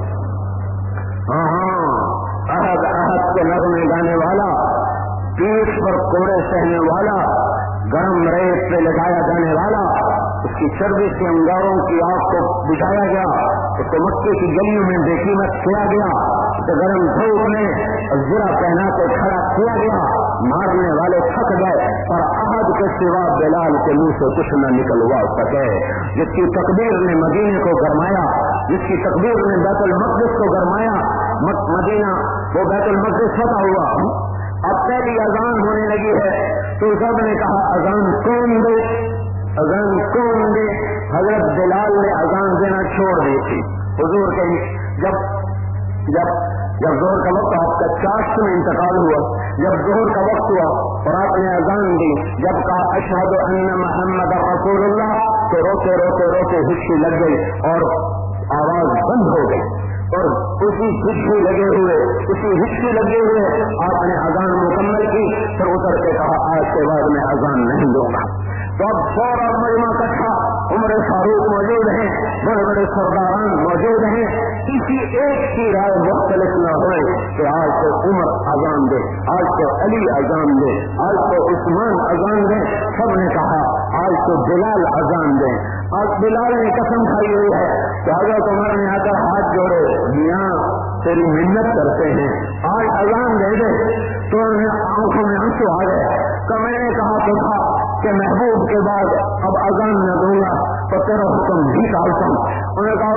ہاں ہاں, عہد عہد کے نغمے گانے والا, پیٹھ پر کوڑے سہنے والا, گرم ریت پہ لگایا جانے والا, اس کی چربی سے انگاروں کی آگ کو بجھایا گیا, اس کو مکے کی گلیوں میں بے قیمت کیا گیا, اسے گرم دھوپ میں زرہ پہنا کے کھڑا کیا گیا. مارنے والے تھک گئے, پر عہد کے سوا بلال کے منہ سے کچھ نہ نکلوا سکے. جس کی تقدیر نے مدینے کو گرمایا, جس کی تقدیر نے بیت المقدس کو گرمایا, مدینہ وہ بیت المقدس فتح ہوا. اب پہلی اذان ہونے لگی ہے تو سب نے کہا اذان کون دے, اذان کون دے. حضرت بلال نے اذان دینا چھوڑ دی تھی. حضور کے جب جب جب زور کا وقت آپ کا چاشت میں انتقال ہوا جب ظہر کا وقت ہوا اور آپ نے اذان دی، جب کہا اشہد ان محمد رسول اللہ، تو روتے روتے روتے ہچکی لگ گئی اور آواز بند ہو گئی، اور اسی ہچکی لگے ہوئے اسی ہچکی لگے ہوئے آپ نے اذان مکمل کی، پھر اتر کے کہا آج کے بعد میں اذان نہیں دوں گا۔ تو اب سورا مجمع کٹھا، عمر فاروق موجود ہیں، بڑے بڑے سرداران موجود ہیں، کسی ایک کی رائے مختلف نہ ہوئے کہ آج تو عمر اذان دے، آج تو علی اذان دے، آج تو عثمان اذان دے، سب نے کہا آج تو بلال اذان دے۔ آج بلال نے قسم کھائی ہوئی ہے کہ حضرت عمر نے آ کر ہاتھ جوڑے، میاں تیری منت کرتے ہیں آج اذان دے دے، تو آنکھوں میں آنسو آ گئے۔ تو میں نے کہا تو تھا کہ محبوب کے بعد اب اذان نہ دوں گا تو تیرا حکم بھی ڈالتا ہوں۔ انہوں نے کہا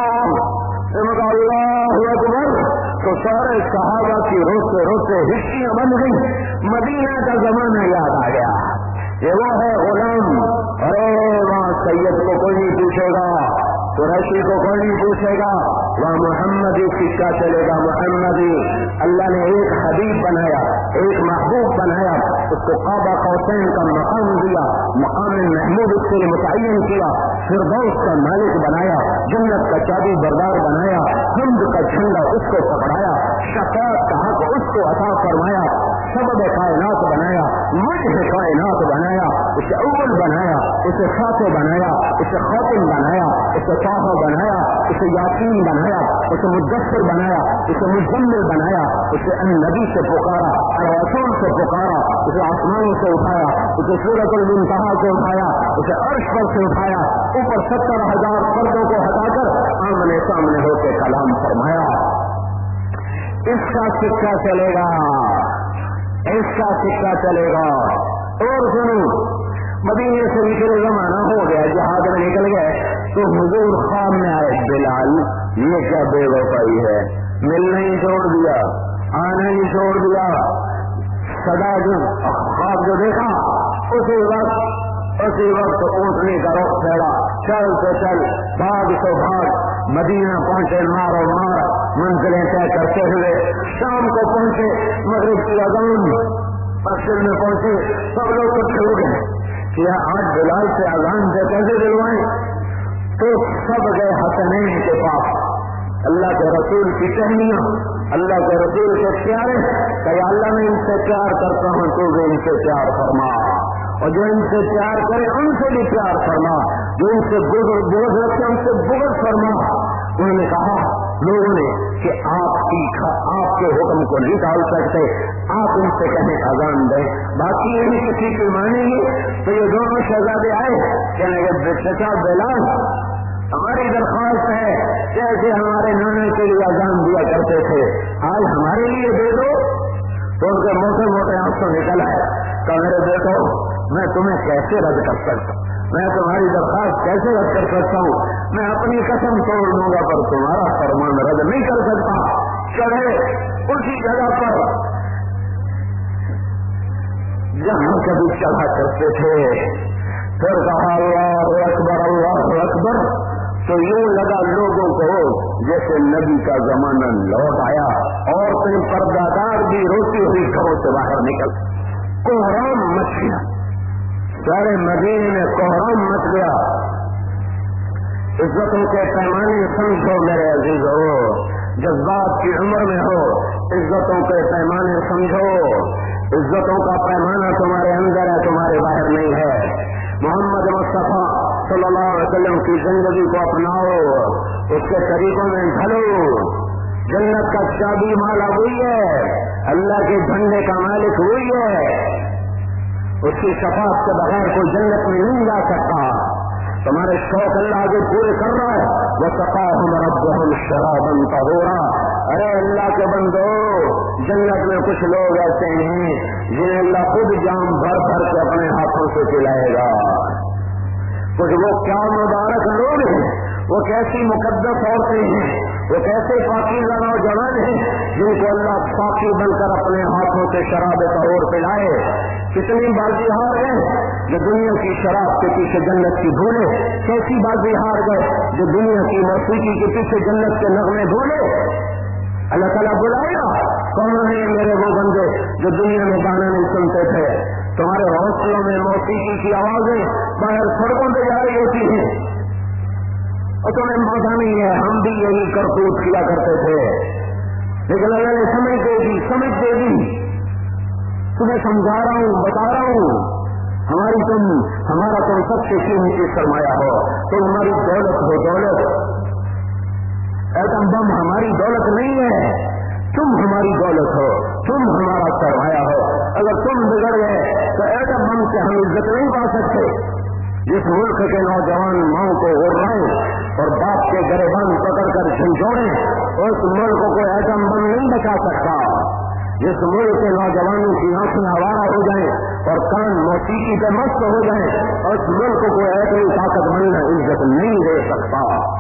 اللہ اللہ اکبر، تو سارے صحابہ کی روتے روتے ہچکیاں بن گئی، مدینہ کا زمانہ یاد آ گیا۔ یہ وہ ہے غلام، ارے وہاں سید کو کوئی نہیں پوچھے گا، قریشی کو کوئی نہیں پوچھے گا، وہاں محمدی سکہ چلے گا، محمدی۔ اللہ نے ایک حبیب بنایا، ایک محبوب بنایا، اس کو قاب قوسین کا مقام دیا، مقام محمود اس کے لیے متعین کیا، فردوس کا مالک بنایا، جنت کا چابی بردار بنایا، حمد کا جھنڈا اس کو پکڑایا، شفاعت کا حق اس کو عطا فرمایا، سبب کائنات بنایا، وجہ کائنات بنایا، اسے اول بنایا، اسے خاتم بنایا، اسے خاتم بنایا، اسے طاہا بنایا، اسے یاسین بنایا، اسے مدثر بنایا، اسے مزمل بنایا، اسے النبی سے پکارا، رسول سے پکارا، اسے آسمان سے اٹھایا، اسے سورۃ المنتہا سے اٹھایا، اسے عرش پر سے اٹھایا، اوپر ستر ہزار پردوں کو ہٹا کر آمنے سامنے ہو کے کلام فرمایا۔ اس کا سکہ چلے گا، اس کا سکہ چلے گا۔ اور سنو، مدینے سے نکلے زمانہ ہو گیا، جہاد میں نکل گئے تو حضور خواب میں آئے، بلال یہ کیا بے وفائی ہے، ملنا ہی چھوڑ دیا، آنا ہی چھوڑ دیا۔ صدا جو خواب جو دیکھا اسی وقت اسی وقت اونٹنے کا رخ پھیرا، چل تو چل، بھاگ تو بھاگ، مدینہ پہنچے، مار و مار منزلیں طے کرتے ہوئے شام کو پہنچے، مغرب کی اذان مسجد میں پہنچے، سب لوگ اکٹھے ہو گئے کہ آج بلال سے اذان سے کیسے دلوائیں، تو سب گئے حسنین کے پاس، اللہ کے رسول کی ٹہنیاں، اللہ کے رسول کے پیارے، کہ اللہ میں ان سے پیار کرتا ہوں تو بھی ان سے پیار فرما، اور جو ان سے پیار کرے ان سے بھی پیار فرما، جو ان سے بغض رکھتے ان سے بغض فرما۔ انہوں نے کہا لوگوں نے کہ آپ کی آپ کے حکم کو نہیں ڈال سکتے، آپ ان سے کہیں اذان دیں، باقی یہی کسی کی مانیں گے۔ تو یہ دونوں شہزادے آئے، کہنے لگے چچا بلال ہماری درخواست ہے جیسے ہمارے نانا کے لیے اذان دیا کرتے تھے آج ہمارے لیے دے دو۔ تو ان کے موٹے موٹے آنسو نکل آئے کہ میرے بیٹو میں تمہیں کیسے رد کر سکتا ہوں، میں تمہاری درخواست کیسے رد کر سکتا ہوں، میں اپنی قسم توڑ دوں گا پر تمہارا فرمان رد نہیں کر سکتا۔ چڑھے اسی جگہ پر جہاں کبھی چڑھا کرتے تھے، پھر کہا اللہ اکبر اللہ اکبر، تو یوں لگا لوگوں کو جیسے نبی کا زمانہ لوٹ آیا، عورتیں پردادار بھی روتی ہوئی گھروں سے باہر نکل، کوہرام مچ گیا، سارے مدینے میں کوہرام مچ گیا۔ عزتوں کے پیمانے سمجھو میرے عزیزو، جذبات کی عمر میں ہو، عزتوں کے پیمانے سمجھو، عزتوں کا پیمانہ تمہارے اندر ہے، تمہارے باہر نہیں ہے۔ محمد مصطفیٰ صلی اللہ علیہ وسلم کی زندگی کو اپناؤ، اس کے طریقوں میں ڈھلو، جنت کا چابی مالا وہی ہے، اللہ کے جھنڈے کا مالک وہی ہے، اس کی شفاعت کے بغیر کوئی جنت میں نہیں جا سکتا۔ تمہارے شوق اللہ آگے پورے کر رہا ہے، وَسَقَاهُمْ رَبُّهُمْ شَرَابًا طَهُورًا۔ ارے اللہ کے بندو، جنت میں کچھ لوگ ایسے ہیں جنہیں اللہ خود جام بھر بھر کے اپنے ہاتھوں سے پلائے گا۔ کچھ وہ کیا مبارک لوگ ہیں، وہ کیسی مقدس عورتیں ہیں، وہ کیسے پاکیزہ نوجوان ہیں جن کو اللہ پاکی بن کر اپنے ہاتھوں سے شراب طہور پلائے۔ کتنی بازی ہار گئے جو دنیا کی شراب کے پیچھے جنت کی بھولے، کیسی بازی ہار گئے جو دنیا کی موسیقی کے پیچھے جنت کے نغمے بھولے۔ اللہ تعالیٰ بلائے گا कौन है मेरे वो बंदे जो दुनिया में गाना नहीं सुनते थे? तुम्हारे हौसलों में मौसीकी की आवाजें बाहर सड़कों पे जा रही होती हैं और तुम्हें पता नहीं है हम भी यही करतूत किया करते थे, लेकिन अल्लाह ने समझ देगी समझ देगी। तुम्हें समझा रहा हूँ, बता रहा हूँ, हमारी तुम हमारा तुम सबसे कीमती सरमाया हो, तुम हमारी दौलत हो। दौलत एटम बम हमारी दौलत नहीं है, तुम हमारी दौलत हो, तुम हमारा सरमाया हो। अगर तुम बिगड़ गए तो एटम बम से हम इज्जत नहीं पा सकते। जिस मुल्क के नौजवान माओ को उड़ाएं और बाप के गरेबान पकड़ कर झंझोड़ें, उस मुल्क को एटम बम नहीं बचा सकता। जिस मुल्क के नौजवानों की आंखें आवारा हो जाएं और कान मौसीकी पे मस्त हो जाएं, उस मुल्क को ऐसी ताकत बनना इज्जत नहीं दे सकता।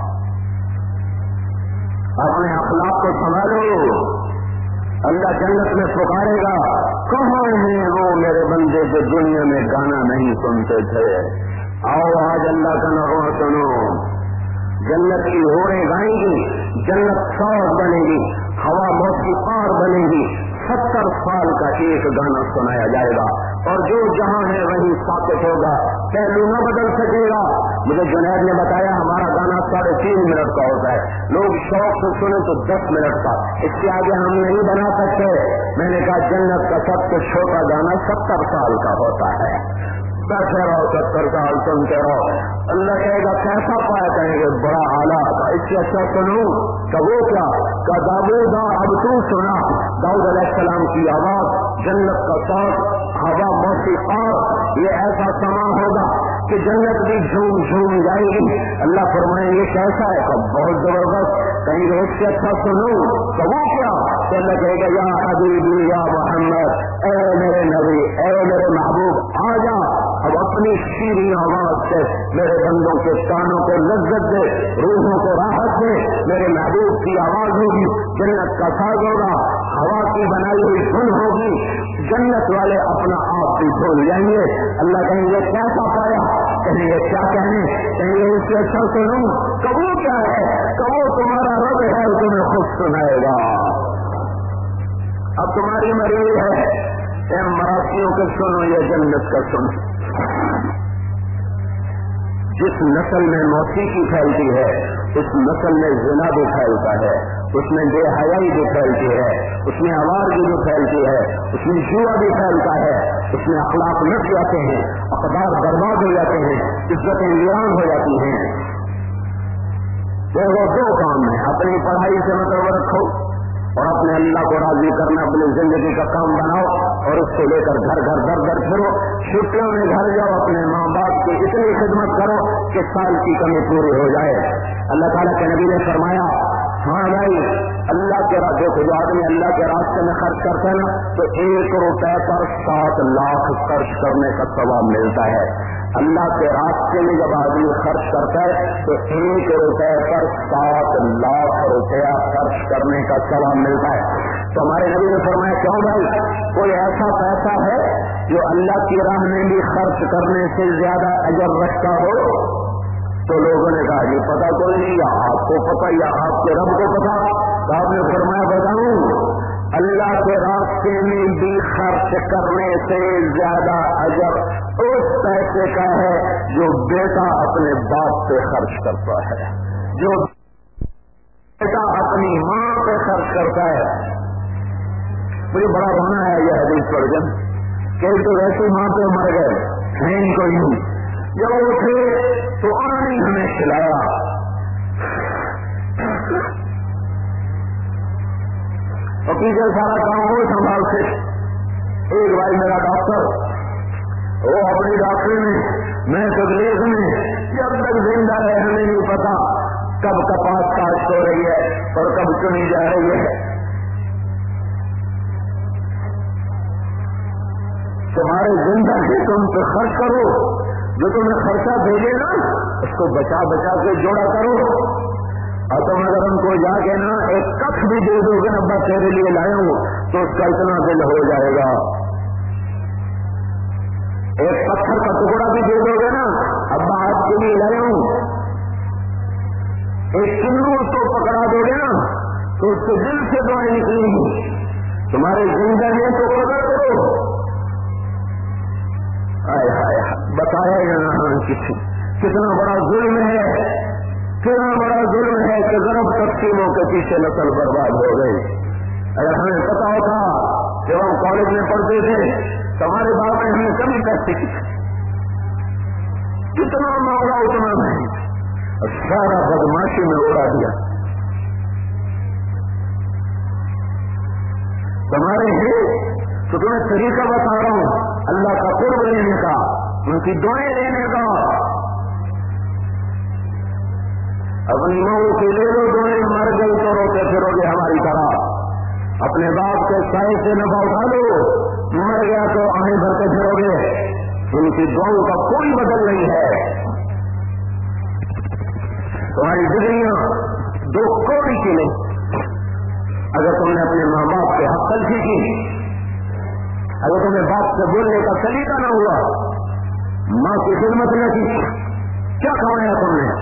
अपने अखलाक को संभालो, अल्लाह जन्नत में पुकारेगा, कहाँ हैं वो मेरे बंदे जो दुनिया में गाना नहीं सुनते थे? आओ आज अल्लाह का नगमा सुनो। जन्नत की होरें गाएंगी, जन्नत सौर बनेगी, हवा मौसीकार बनेगी, सत्तर साल का एक गाना सुनाया जाएगा और जो जहां है वही साबित होगा, पहलू न बदल सकेगा। मुझे जुनैद ने बताया हमारा गाना साढ़े तीन मिनट का होता है, लोग शौक से सुने तो दस मिनट का, इसके आगे हम नहीं बना सकते। मैंने कहा जन्नत का सबसे छोटा गाना सत्तर साल का होता है, बैठे रहो सत्तर साल सुनते रहो। अल्लाह कहेगा कैसा पाया? कहेंगे बड़ा आला था, इससे अच्छा सुनूं? तो वो क्या का दाऊदा अब तू सुना, दाऊद अलैहिस्सलाम की आवाज, जन्नत का साथ, हवा मौसीकार, ये ऐसा समा होगा कि जन्नत भी झूम झूम जाएगी। अल्लाह फरमाएंगे कैसा है? तो बहुत जबरदस्त। कहेंगे इससे अच्छा सुनूं? तो वो क्या? तो अल्लाह कहेगा या हबीबी या मोहम्मद, ए मेरे नबी, ए मेरे महबूब, आ जा अब अपनी शीरी आवाज से मेरे बंदों के कानों को लज्जत दे, रूहों को राहत दे। मेरे महबूब की आवाज होगी, जन्नत का साज होगा, हवा की बनाई हुई धुन होगी, जन्नत वाले अपना आप भी भूल जाएंगे। अल्लाह कहेंगे कैसा पाया? कहेंगे क्या कहने? कहेंगे इससे अच्छा सुनूं? कबू क्या है? कबू तुम्हारा रब है, तुम्हें खुद सुनाएगा। अब तुम्हारी मर्जी है, ए मराठियों के सुनो, ये जन्नत का सुनो। जिस नस्ल में मौसीकी फैलती है उस नस्ल में ज़िना भी फैलता है, उसमें बेहयाई भी फैलती है, उसमें आवारगी भी फैलती है, उसमें जुआ भी फैलता है, उसमें अखलाक नट जाते हैं, अखबार बर्बाद हो जाते हैं, इज्जतें वीरान हो जाती हैं। तो वो दो काम है, अपनी पढ़ाई से मतलब रखो और अपने अल्लाह को राजी करना अपनी जिंदगी का काम बनाओ और उसको लेकर घर घर दर दर फिरो। छुट्टियों में घर जाओ, अपने माँ बाप की इतनी खिदमत करो कि साल की कमी पूरी हो जाए। अल्लाह ताला के नबी ने फरमाया, हाँ भाई अल्लाह के रास्ते को जो आदमी अल्लाह के रास्ते में खर्च करता है ना, तो एक रुपए पर सात लाख खर्च करने का सवाब मिलता है। अल्लाह के रास्ते में जब आदमी खर्च करता है तो एक रुपए पर सात लाख रुपया खर्च करने का सवाब मिलता है। तो हमारे नबी ने फरमाया क्यों भाई, कोई ऐसा पैसा है जो अल्लाह की राह में भी खर्च करने से ज्यादा अजर रखता हो? तो लोगों ने कहा ये पता कोई नहीं, या आपको पता या आपके रब को पता। तो आपने फरमाया बताऊं, अल्लाह के रास्ते में भी खर्च करने से ज्यादा अजर उस पैसे का है जो बेटा अपने बाप पे खर्च करता है, जो बेटा अपनी माँ पे खर्च करता है। मुझे बड़ा रोना है यह हदीस पढ़ कर, कि तो वैसे माँ पे मर गए हैं इनको यूं, जब उठे तो आने हमें खिलाया, और पीछे सारा काम वो संभाल से। एक भाई मेरा डॉक्टर, वो अपनी डॉक्टरी में, मैं तकलीफ में, जब तक जिंदा है हमें नहीं पता कब कपास काट हो रही है और कब चुनी जा रही है। तुम्हारे जिंदा से तुम तो खर्च करो, जो तुम्हें खर्चा भेजे ना उसको बचा बचा के जोड़ा करो। और तुम अगर उनको जाके ना एक कप भी दे दोगे ना, अब्बा तेरे लिए लाया हूं, तो उसका इतना दिल हो जाएगा। एक पत्थर का टुकड़ा भी दे दोगे ना, अब्बा आपके लिए लाया हूं, एक किन्नू उसको पकड़ा दोगे ना तो उसके दिल से दुआएं निकलेंगी। تمہارے زندہ ہیں تو قدر کرو. آئے آئے بتایا یہاں کسی کتنا بڑا ظلم ہے, کتنا بڑا ظلم ہے کہ ضرب تقسیموں کے پیچھے نسل برباد ہو گئی. اگر ہمیں پتا ہوتا جب ہم کالج میں پڑھتے تھے تمہارے باپ نے ہمیں کبھی پیسے کی کتنا مانگا اتنا نہیں, سارا بدماشی میں اڑا دیا. تمہارے ہیں تو تمہیں طریقہ بتا رہا ہوں اللہ کا قرب لینے کا, ان کی دعائیں لینے کا. اپنی ماں کی لے لو دعائیں, مر گئی تو روتے پھرو گے ہماری طرح. اپنے باپ کے سائے سے نفع اٹھا لو, مر گیا تو آہیں بھرتے پھرو گے. ان کی دعاؤں کا کوئی بدل نہیں ہے. تمہاری ڈگریاں دو کوڑی کی نہیں. اگر تم نے اپنے ماں باپ کے حق تلفی کی, اگر تمہیں باپ سے بولنے کا طریقہ نہ ہوا, ماں کی خدمت نہ کی, کیا کمایا تم نے؟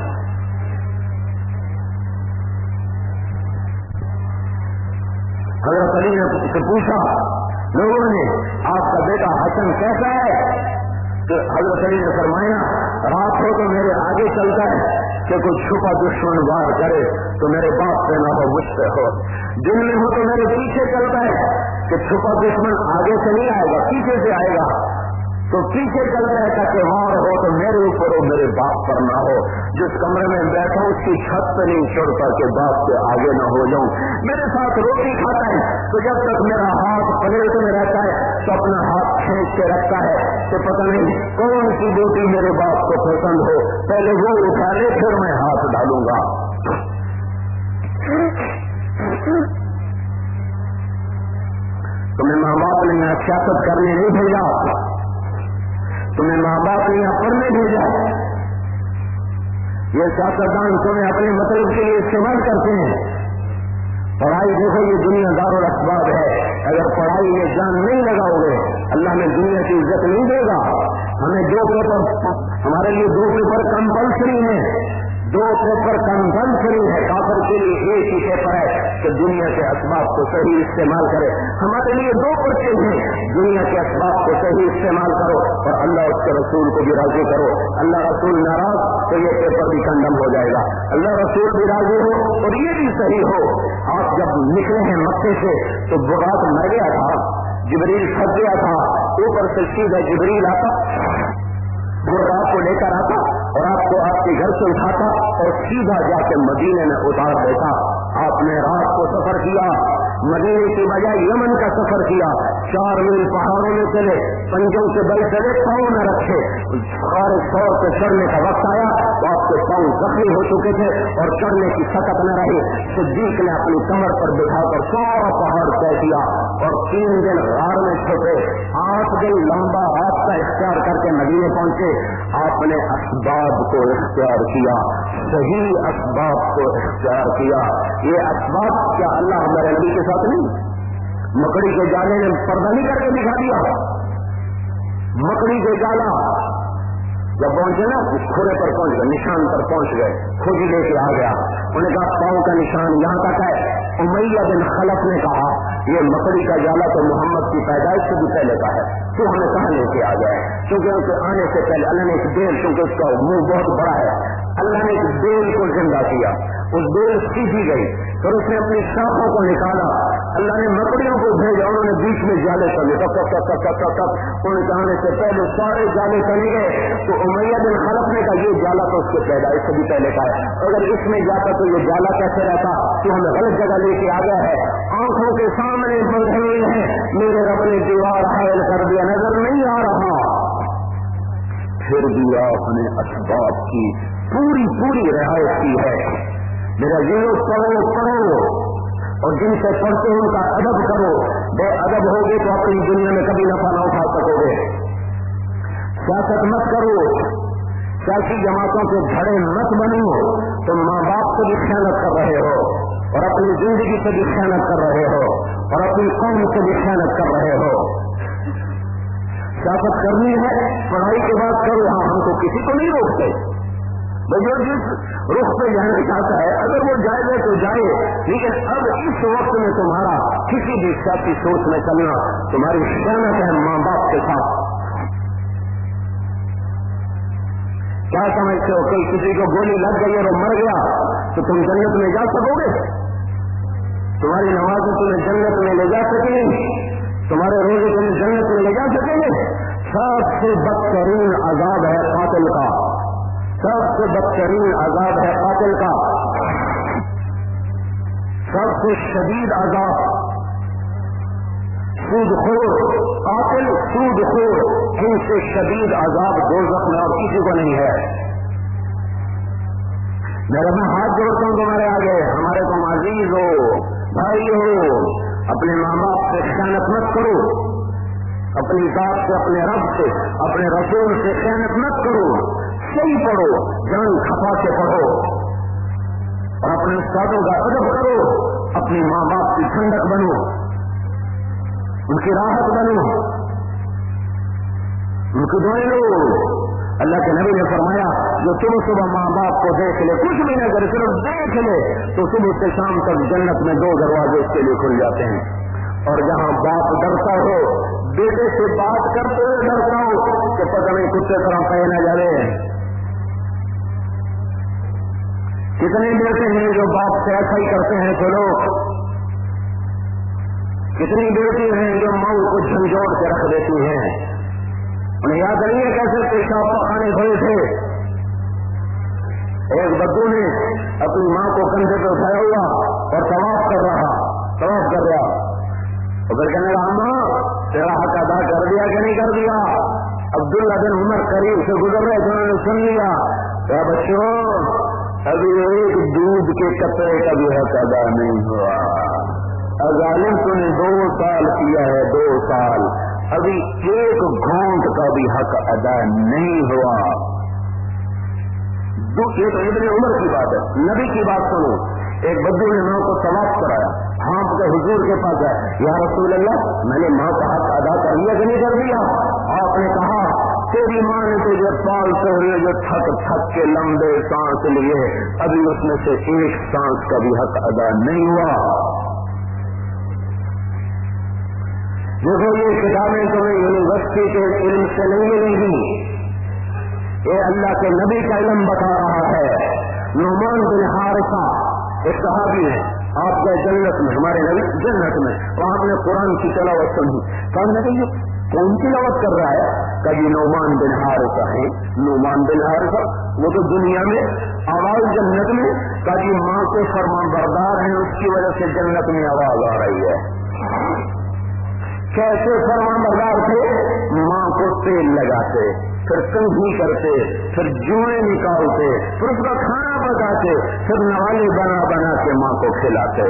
حضرت علی نے سے پوچھا لوگوں نے آپ کا بیٹا حسن کیسا ہے؟ تو حضرت علی نے فرمایا رات ہو تو میرے آگے چلتا ہے کہ کوئی چھپا دشمن وار کرے تو میرے باپ سے نہ ہو مجھ سے ہو. دن میں ہو تو میرے پیچھے چلتا ہے کہ چھپا دشمن آگے سے نہیں آئے گا پیچھے سے آئے گا, تو پیچھے چلتا ہے تاکہ وار ہو تو میرے اوپر ہو میرے باپ پر نہ ہو. جس کمرے میں بیٹھا اس کی چھت پہ نہیں چڑھتا کہ باپ سے آگے نہ ہو جاؤں. میرے ساتھ روٹی کھاتا ہے تو جب تک میرا ہاتھ پلیٹ میں رہتا ہے تو اپنا ہاتھ کھینچ کے رکھتا ہے کہ پتہ نہیں کون سی روٹی میرے باپ کو پسند ہو, پہلے وہ اٹھا لے پھر میں ہاتھ ڈالوں گا. تمہیں ماں باپ نے یہاں سیاست کرنے نہیں بھیجا, تمہیں ماں باپ نے یہاں پڑھنے بھیجا. یہ سیاستدان تمہیں اپنے مطلب کے لیے استعمال کرتے ہیں. پڑھائی دیکھو یہ دنیا دار الاسباب ہے, اگر پڑھائی میں جان نہیں لگاؤ گے اللہ میں دنیا کی عزت نہیں دے گا. ہمیں دو پیپر, ہمارے لیے دو پیپر کمپلسری ہیں, دو پیپر کمپلسری ہے. کافر کے لیے ایک ہی پیپر ہے کہ دنیا کے اسباب کو صحیح استعمال کرے. ہمارے لیے دو پرچے ہیں, دنیا کے اسباب کو صحیح استعمال کرو اور اللہ اس کے رسول کو بھی راضی کرو. اللہ رسول ناراض تو یہ پیپر بھی کنڈم ہو جائے گا. اللہ رسول بھی راضی ہو اور یہ بھی صحیح ہو. آپ جب نکلے ہیں مکے سے تو براق مر گیا تھا, جبریل پھنس گیا تھا, اوپر سے سیدھا جبریل آتا براق کو لے کر آتا اور آپ کو آپ کے گھر سے اٹھاتا اور سیدھا جا کے مدینے میں اتار دیتا. آپ نے رات کو سفر کیا, مدینے کی بجائے یمن کا سفر کیا, چار میل پہاڑوں میں چلے, پنجوں سے بل چلے, پاؤں نہ رکھے. سارے سور پہ چڑھنے کا وقت آیا تو آپ کے پاؤں زخمی ہو چکے تھے اور چڑھنے کی سکت نہ رہی. صدیق نے اپنی کمر پر بٹھا کر سارا پہاڑ طے کیا اور تین دن غار میں چھپے, آٹھ دن لمبا راستہ اختیار کر کے مدینے پہنچے. آپ نے اسباب کو اختیار کیا, صحیح اسباب کو اختیار کیا. یہ اسباب کیا اللہ ہمارے نبی کے ساتھ نہیں؟ مکڑی کے جالے نے پردہ نہیں کر کے دکھا دیا. مکڑی کے جالا جب پہنچے نا کھورے پر پہنچ گئے, نشان پر پہنچ گئے, کھوجی لے کے آ گیا. انہوں نے کہا پاؤں کا نشان یہاں تک ہے. امیہ بن خلف نے کہا یہ مکڑی کا جالا تو محمد کی پیدائش سے بھی پہلے کا ہے, تو ہمیں کہاں لے کے آ گئے؟ کیونکہ ان کے آنے سے پہلے اللہ نے ایک بیل, کیونکہ اس کا منہ بہت بڑا ہے, اللہ نے ایک بیل کو زندہ کیا, اس بیل سیدھی گئی, پھر اس نے اپنی شاخوں کو نکالا, اللہ نے مکڑیوں کو بھیجا, انہوں نے بیچ میں جالے چلے کب کب کب کب کب کب ان کے آنے سے پہلے سارے جالے چلے گئے. تو امیہ بن خلف نے کہا یہ جالا تو اس کے پیدائش سے بھی پہلے کا ہے, اگر اس میں جاتا تو یہ جالا کیسے رہتا؟ تو ہمیں غلط جگہ لے کے آ گیا ہے. آنکھوں کے سامنے بندھے ہیں, میرے رب نے دیوار حائل کر دیا, نظر نہیں آ رہا. پھر بھی آپ نے اسباب کی پوری پوری رعایت کی ہے. میرا یہ پڑھو پڑھو اور جن سے پڑھتے ان کا ادب کرو. بے ادب ہوگے تو اپنی دنیا میں کبھی نفع نہ اٹھا سکو گے. سیاست مت کرو, سیاسی جماعتوں کے گھڑے مت بنو. تم ماں باپ سے بھی خیانت کر رہے ہو اور اپنی زندگی سے بھی خیانت کر رہے ہو اور اپنی قوم سے بھی خیانت کر رہے ہو. سیاست کرنی ہے, پڑھائی کے بعد کرو. ہاں ہم تو کسی کو نہیں روکتے, جو جس رخ پہ جانا چاہتا ہے اگر وہ جائے گا تو جائے، لیکن اب اس وقت میں تمہارا کسی بھی سیاسی سوچ میں چلنا تمہاری خیانت ہے ماں باپ کے ساتھ۔ کیا سمجھتے ہو کوئی کسی کو گولی لگ گئی اور مر گیا تو تم جنت میں جا سکو گے؟ تمہاری نمازیں تمہیں جنت میں لے جا سکیں گے؟ تمہارے روزے تمہیں جنت میں لے جا سکیں گے؟ سب سے بدترین عذاب ہے قاتل کا، سب سے بدترین عذاب ہے قاتل کا، سب سے شدید عذاب سود خور، قاتل سود خور، ان سے شدید عذاب دوزخ میں اور کسی کو نہیں ہے۔ میرا میں ہاتھ جوڑتا ہوں تمہارے آگے، ہمارے تم عزیز ہو، بھائی ہو، اپنے ماں باپ سے خیانت مت کرو، اپنی ذات سے، اپنے رب سے، اپنے رسول سے خیانت مت کرو، صحیح پڑھو، جان کھپا کے پڑھو، اور اپنے استادوں کا ادب کرو، اپنی ماں باپ کی ٹھنڈک بنو، ان کی راحت بنو، ان کو دعائیں لو۔ اللہ کے نبی نے فرمایا جو تم صبح ماں باپ کو دیکھ لے، کچھ بھی نہ کرے، صرف دیکھ لے، تو صبح سے شام تک جنت میں دو دروازے اس کے لیے کھل جاتے ہیں۔ اور جہاں باپ ڈرتا ہو، بیٹے سے بات کرتے ہوئے ڈرتا ہو کہ پتہ نہیں کتے طرح پہ نہ جائے۔ کتنے بیٹے ہیں جو باپ سے ایسا ہی کرتے ہیں چلو، کتنی بیٹی ہیں جو ماں کو جھنجھوڑ کے رکھ دیتی ہیں۔ انہیں یاد نہیں ہے کیسے پیشاب پخانے کھڑے تھے، ایک بدو نے اپنی ماں کو کندھے پہ اٹھایا ہوا اور طواف کر رہا طواف کر رہا اور پھر کہنے لگا ماں تیرا حق ادا کر دیا کہ نہیں کر دیا؟ عبداللہ بن عمر قریب سے گزر رہے تھے، انہوں نے سن لیا، کیا بچوں ابھی ایک دودھ کے قطرے کا بھی حق ادا نہیں ہوا، ظالم تو نے دو سال کیا ہے، دو سال ابھی ایک گھونٹ کا بھی حق ادا نہیں ہوا۔ یہ تو ابن عمر کی بات ہے، نبی کی بات سنو۔ ایک بدو نے ماں کو طواف کرایا، ہاں کے حضور کے پاس ہے، یا رسول اللہ میں نے ماں کا حق ادا کر لیا کہ نہیں کر دیا؟ آپ نے کہا تیری ماں نے تجھے پالتے ہوئے جو تھک تھک کے لمبے سانس لیے، ابھی اس میں سے ایک سانس کا بھی حق ادا نہیں ہوا۔ دیکھو یہ کتابیں تمہیں یونیورسٹی کے علم سے نہیں ملیں گی، یہ اللہ کے نبی کا علم بتا رہا ہے۔ نعمان بن حارثہ ایک صحابی ہے، آپ گئے جنت میں، ہمارے نبی جنت میں، اور آپ نے قرآن کی تلاوت سنی، کہا نبی یہ کون تلاوت کر رہا ہے؟ کبھی نعمان بن حارثہ ہے، نعمان بن حارثہ وہ تو دنیا میں آواز جنت میں، کبھی ماں کے فرما بردار ہیں، اس کی وجہ سے جنت میں آواز آ رہی ہے۔ کیسے فرما بردار تھے؟ ماں کو تیل لگاتے، پھر کنگھی کرتے، پھر جوئیں نکالتے، پھر اس کا کھانا پکاتے، پھر نوالی بنا بنا کے ماں کو کھلاتے۔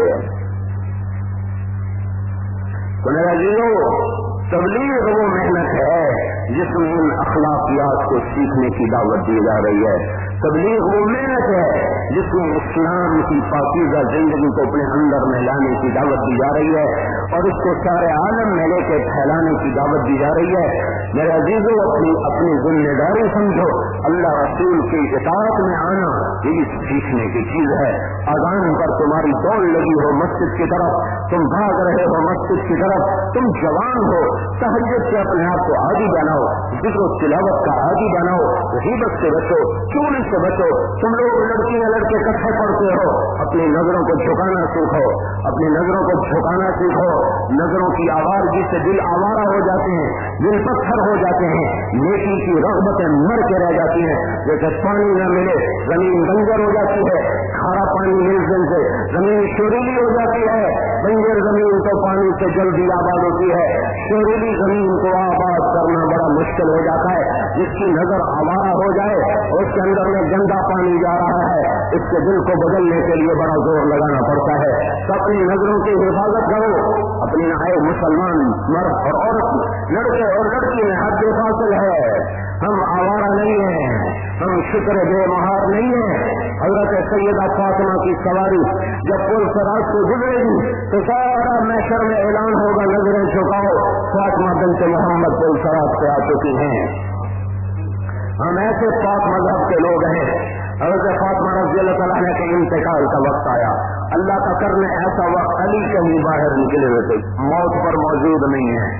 تو میرا جیو تبلیغ وہ محنت ہے جس میں ان اخلاقیات کو سیکھنے کی دعوت دی جا رہی ہے، تبلیغ وہ محنت ہے جس میں اسلام کی پاکیزہ زندگی کو اپنے اندر میں لانے کی دعوت دی جا رہی ہے اور اس کو سارے عالم میں لے کے پھیلانے کی دعوت دی جا رہی ہے۔ میرے عزیزوں اپنی اپنی ذمہ داری سمجھو، اللہ رسول کی اطاعت میں آنا یہ سیکھنے کی چیز ہے۔ اذان پر تمہاری دوڑ لگی ہو مسجد کی طرف، تم بھاگ رہے ہو مسجد کی طرف، تم جوان ہو، تہجد سے اپنے آپ کو عادی بناؤ، ذکر و تلاوت کا عادی بناؤ، غیبت سے بچو، چوری سے بچو۔ تم لوگ لڑکیاں لڑکے کٹھے پڑتے ہو، اپنی نظروں کو جھکانا سیکھو، اپنی نظروں کو جھکانا سیکھو۔ نظروں کی آوارگی سے دل آوارہ ہو جاتے ہیں، دل پتھر ہو جاتے ہیں، نیکی کی رغبتیں مر کے رہ جاتی ہیں۔ جیسے پانی نہ ملے زمین بنجر ہو جاتی ہے، کھارا پانی ملنے سے زمین شوریلی ہو جاتی ہے۔ بنجر زمین تو پانی سے جلدی آباد ہوتی ہے، شوریلی زمین کو آباد کرنا بڑا مشکل ہو جاتا ہے۔ جس کی نظر آوارہ ہو جائے اور اس کے اندر میں گندا پانی جا رہا ہے، اس کے دل کو بدلنے کے لیے بڑا زور لگانا پڑتا ہے۔ تو اپنی نظروں کی حفاظت کرو، اپنی نہائے مسلمان مرد اور عورت، لڑکے اور لڑکی میں حد فاصل ہے۔ ہم آوارہ نہیں ہیں، ہم شکر بے مہار نہیں ہیں۔ حضرت سیدہ فاطمہ کی سواری جب پل سراج سے گزرے گی تو سارا محشر میں اعلان ہوگا نظریں جھکاؤ، فاطمہ بنت محمد پل سراج سے آ چکی ہیں۔ ہم ایسے پاک مذہب کے لوگ ہیں، حضرت فاطمہ رضی اللہ تعالیٰ عنہ کے انتقال کا وقت آیا، اللہ کا کرنے ایسا وقت علی کہیں باہر نکلے ہوئے تھے، موت پر موجود نہیں ہے۔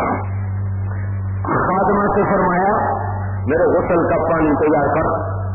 فاطمہ سے فرمایا میرے غسل کا پانی تیار کر،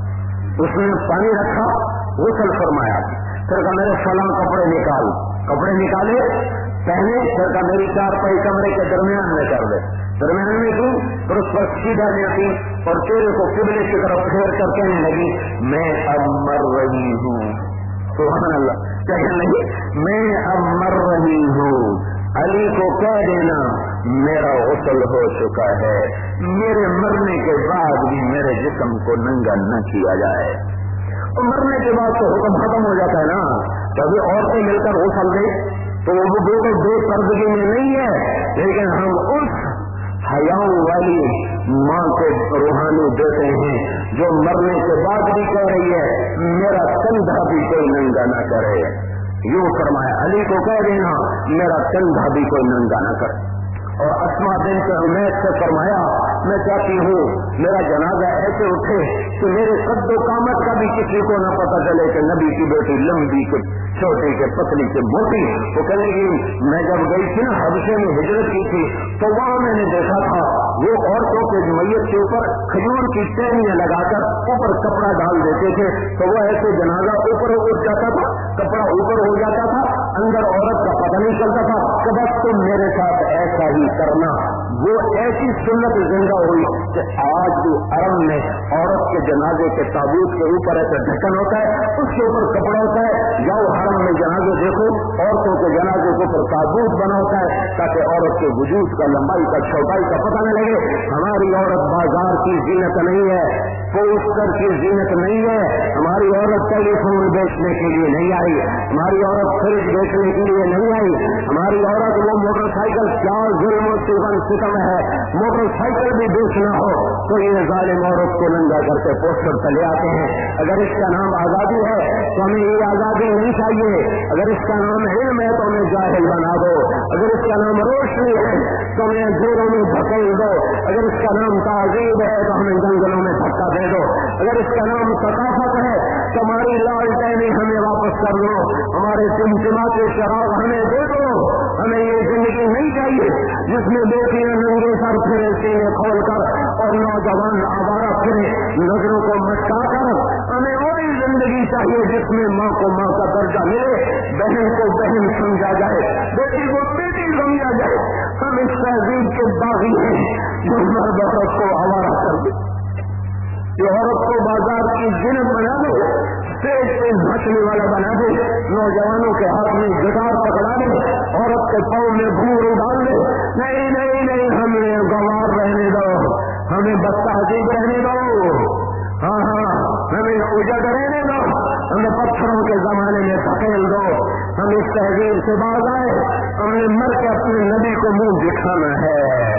اس نے پانی رکھا، غسل فرمایا، پھر کہا میرے فلاں کپڑے نکال، کپڑے نکالے پہنے، پھر کہا میری چار پائی کمرے کے درمیان میں کر دے، درمیان میں کی، پھر اس پر سیدھا لیٹی اور چہرے کو قبلے کی طرف پھیر کر کہنے لگی میں اب مر رہی ہوں، سبحان اللہ، کہنے لگی میں اب مر رہی ہوں، علی کو کہہ دینا میرا غسل ہو چکا ہے، میرے مرنے کے بعد بھی میرے جسم کو ننگا نہ کیا جائے۔ اور مرنے کے بعد تو حکم ختم ہو جاتا ہے نا، کبھی عورتیں مل کر غسل دے تو وہ بالکل بے پردگی میں نہیں ہے، لیکن ہم اس حیاؤں والی ماں کو روحانی دیتے ہیں جو مرنے کے بعد بھی کہہ رہی ہے میرا کندھا بھی کوئی ننگا نہ کرے، یوں فرمایا علی کو کہہ دینا میرا کندھا بھی کوئی ننگا نہ کرے۔ اور اسما بنت عمیس سے فرمایا میں چاہتی ہوں میرا جنازہ ایسے اٹھے کہ میرے قد و قامت کا بھی کسی کو نہ پتہ چلے کہ نبی کی بیٹی لمبی کے چھوٹی کے پتلی کے موٹی، وہ کہنے لگی میں جب گئی تھی نا حبشے میں ہجرت کی تھی تو وہاں میں نے دیکھا تھا وہ عورتوں کے میت کے اوپر کھجور کی ٹہنیاں لگا کر اوپر کپڑا ڈال دیتے تھے تو وہ ایسے جنازہ اوپر اٹھ جاتا تھا، کپڑا اوپر ہو جاتا تھا، اندر عورت کا پتہ نہیں چلتا تھا کہ بس تم میرے ساتھ ایسا ہی کرنا۔ وہ ایسی سنت زندہ ہوئی کہ آج بھی عرب میں عورت کے جنازے کے تابوت کے اوپر ایسا ڈھکن ہوتا ہے، اس کے اوپر کپڑا ہوتا ہے، یا وہ حرم میں جنازے دیکھو عورتوں کے جنازے کے اوپر تابوت بنا ہوتا ہے تاکہ عورت کے وجود کا لمبائی کا چوڑائی کا پتہ نہ لگے۔ ہماری عورت بازار کی زینت نہیں ہے، پوسٹر کی زینت نہیں ہے، ہماری عورت ٹیلی فون بیچنے کے لیے نہیں آئی، ہماری عورت فریج بیچنے کے لیے نہیں آئی، ہماری عورت وہ موٹر سائیکل کیا ظلم و ستم ہے، موٹر سائیکل بھی بیچنا ہو تو یہ ظالم عورت کو ننگا کر کے پوسٹر تلے آتے ہیں۔ اگر اس کا نام آزادی ہے تو ہمیں یہ آزادی نہیں چاہیے، اگر اس کا نام علم ہے تو ہمیں جاہل بنا دو، اگر اس کا نام روشنی ہے تو ہمیں جیلوں میں دھکیل دو، اگر اس کا نام تہذیب ہے تو ہمیں جنگلوں میں دھکا دے دو، اگر اس کا نام ثقافت ہے تو ہماری لالٹینیں ہمیں واپس کر دو، ہمارے چمچما کے شراب ہمیں دے دو۔ ہمیں یہ زندگی نہیں چاہیے جس میں بیٹیاں ننگے سر پھرے سینے کھول کر اور نوجوان آوارہ پھرے نظروں کو مٹکا کر، ہمیں وہی زندگی چاہیے جس میں ماں کو ماں کا درجہ ملے، بہن کو بہن سمجھا جائے، بیٹی کو بیٹی سمجھا جائے۔ ہم اس تہذیب کے باغی ہیں جو مرد عورت کو آوارہ کر دے، یہ عورت کو بازار کی زینت بنا دے، اسٹیج پہ ناچنے والا بنا دے، نوجوانوں کے ہاتھ میں گٹار پکڑا دے، عورت کے پاؤں میں گھور ڈال دے۔ نہیں نہیں نہیں، ہمیں گوار رہنے دو، ہمیں بدتہذیب رہنے دو، ہاں ہاں ہمیں اجڑ رہنے دو، ہمیں پتھروں کے زمانے میں دھکیل دو، ہم اس تہذیب سے باز آئے، ہمیں مر کے اپنے نبی کو منہ دکھانا ہے۔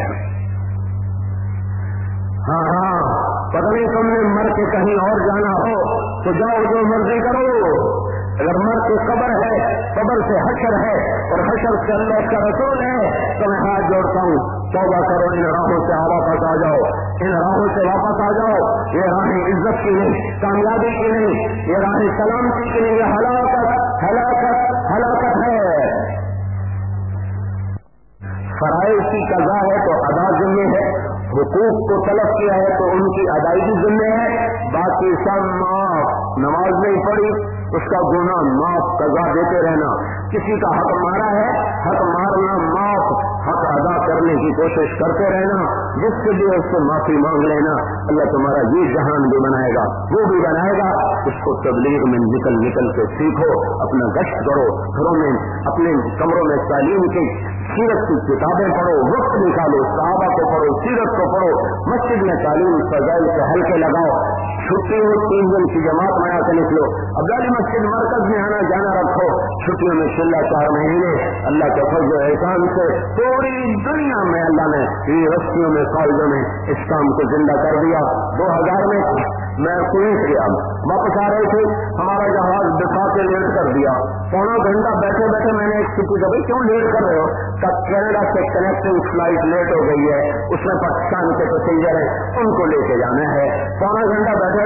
ہاں ہاں پتہ نہیں تم نے مر کے کہیں اور جانا ہو تو جاؤ، جو مرضی کرو، اگر مر کے قبر ہے، قبر سے حشر ہے اور حشر سے اللہ کا رسول ہے تو میں ہاتھ جوڑتا ہوں توبہ کرو، ان راہوں سے واپس آ جاؤ، ان راہوں سے واپس آ جاؤ۔ یہ راہیں عزت کی نہیں، کامیابی کی نہیں، یہ راہیں سلامتی کی نہیں، یہ ہلاکت ہلاکت ہلاکت ہے۔ فرائض کی قضا ہے تو ادا ذمہ ہے، حقوق کو طلب کیا ہے تو ان کی ادائیگی ذمہ ہے، باقی سب معاف۔ نماز نہیں پڑھی اس کا گناہ معاف، قضا دیتے رہنا۔ کسی کا حق مارا ہے، حق مارنا معاف، حق ادا کرنے کی کوشش کرتے رہنا، جس سے بھی اس سے معافی مانگ لینا۔ اللہ تمہارا یہ جہان بھی بنائے گا، وہ بھی بنائے گا۔ اس کو تبلیغ میں نکل نکل کے سیکھو، اپنا گشت کرو، گھروں میں اپنے کمروں میں تعلیم کی سیرت کی کتابیں پڑھو، وقت نکالو، صحابہ کو پڑھو، سیرت کو پڑھو، مسجد میں تعلیم فضائل کے حلقے لگاؤ، چھٹی ہو تین دن کی جماعت بنا کے نکلو، عبدالی مسجد مرکز میں آنا جانا رکھو، چھٹیوں میں چلا چار مہینے اللہ کے فضل و احسان سے پوری دنیا میں اللہ نے یونیورسٹیوں میں کالجوں میں اس کام کو زندہ کر دیا۔ دو ہزار میں میں کویت گیا، واپس آ رہے تھے، ہمارا جہاز دفاع کے لیٹ کر دیا، پونا گھنٹہ بیٹھے بیٹھے میں نے ایک چھٹی کا بھائی کیوں لیٹ کر رہے ہو؟ تب کینیڈا سے کنیکٹنگ فلائٹ لیٹ ہو گئی ہے، اس میں پاکستان کے پیسنجر ہیں، ان کو لے کے جانا ہے۔ پونا گھنٹہ بیٹھے رہے،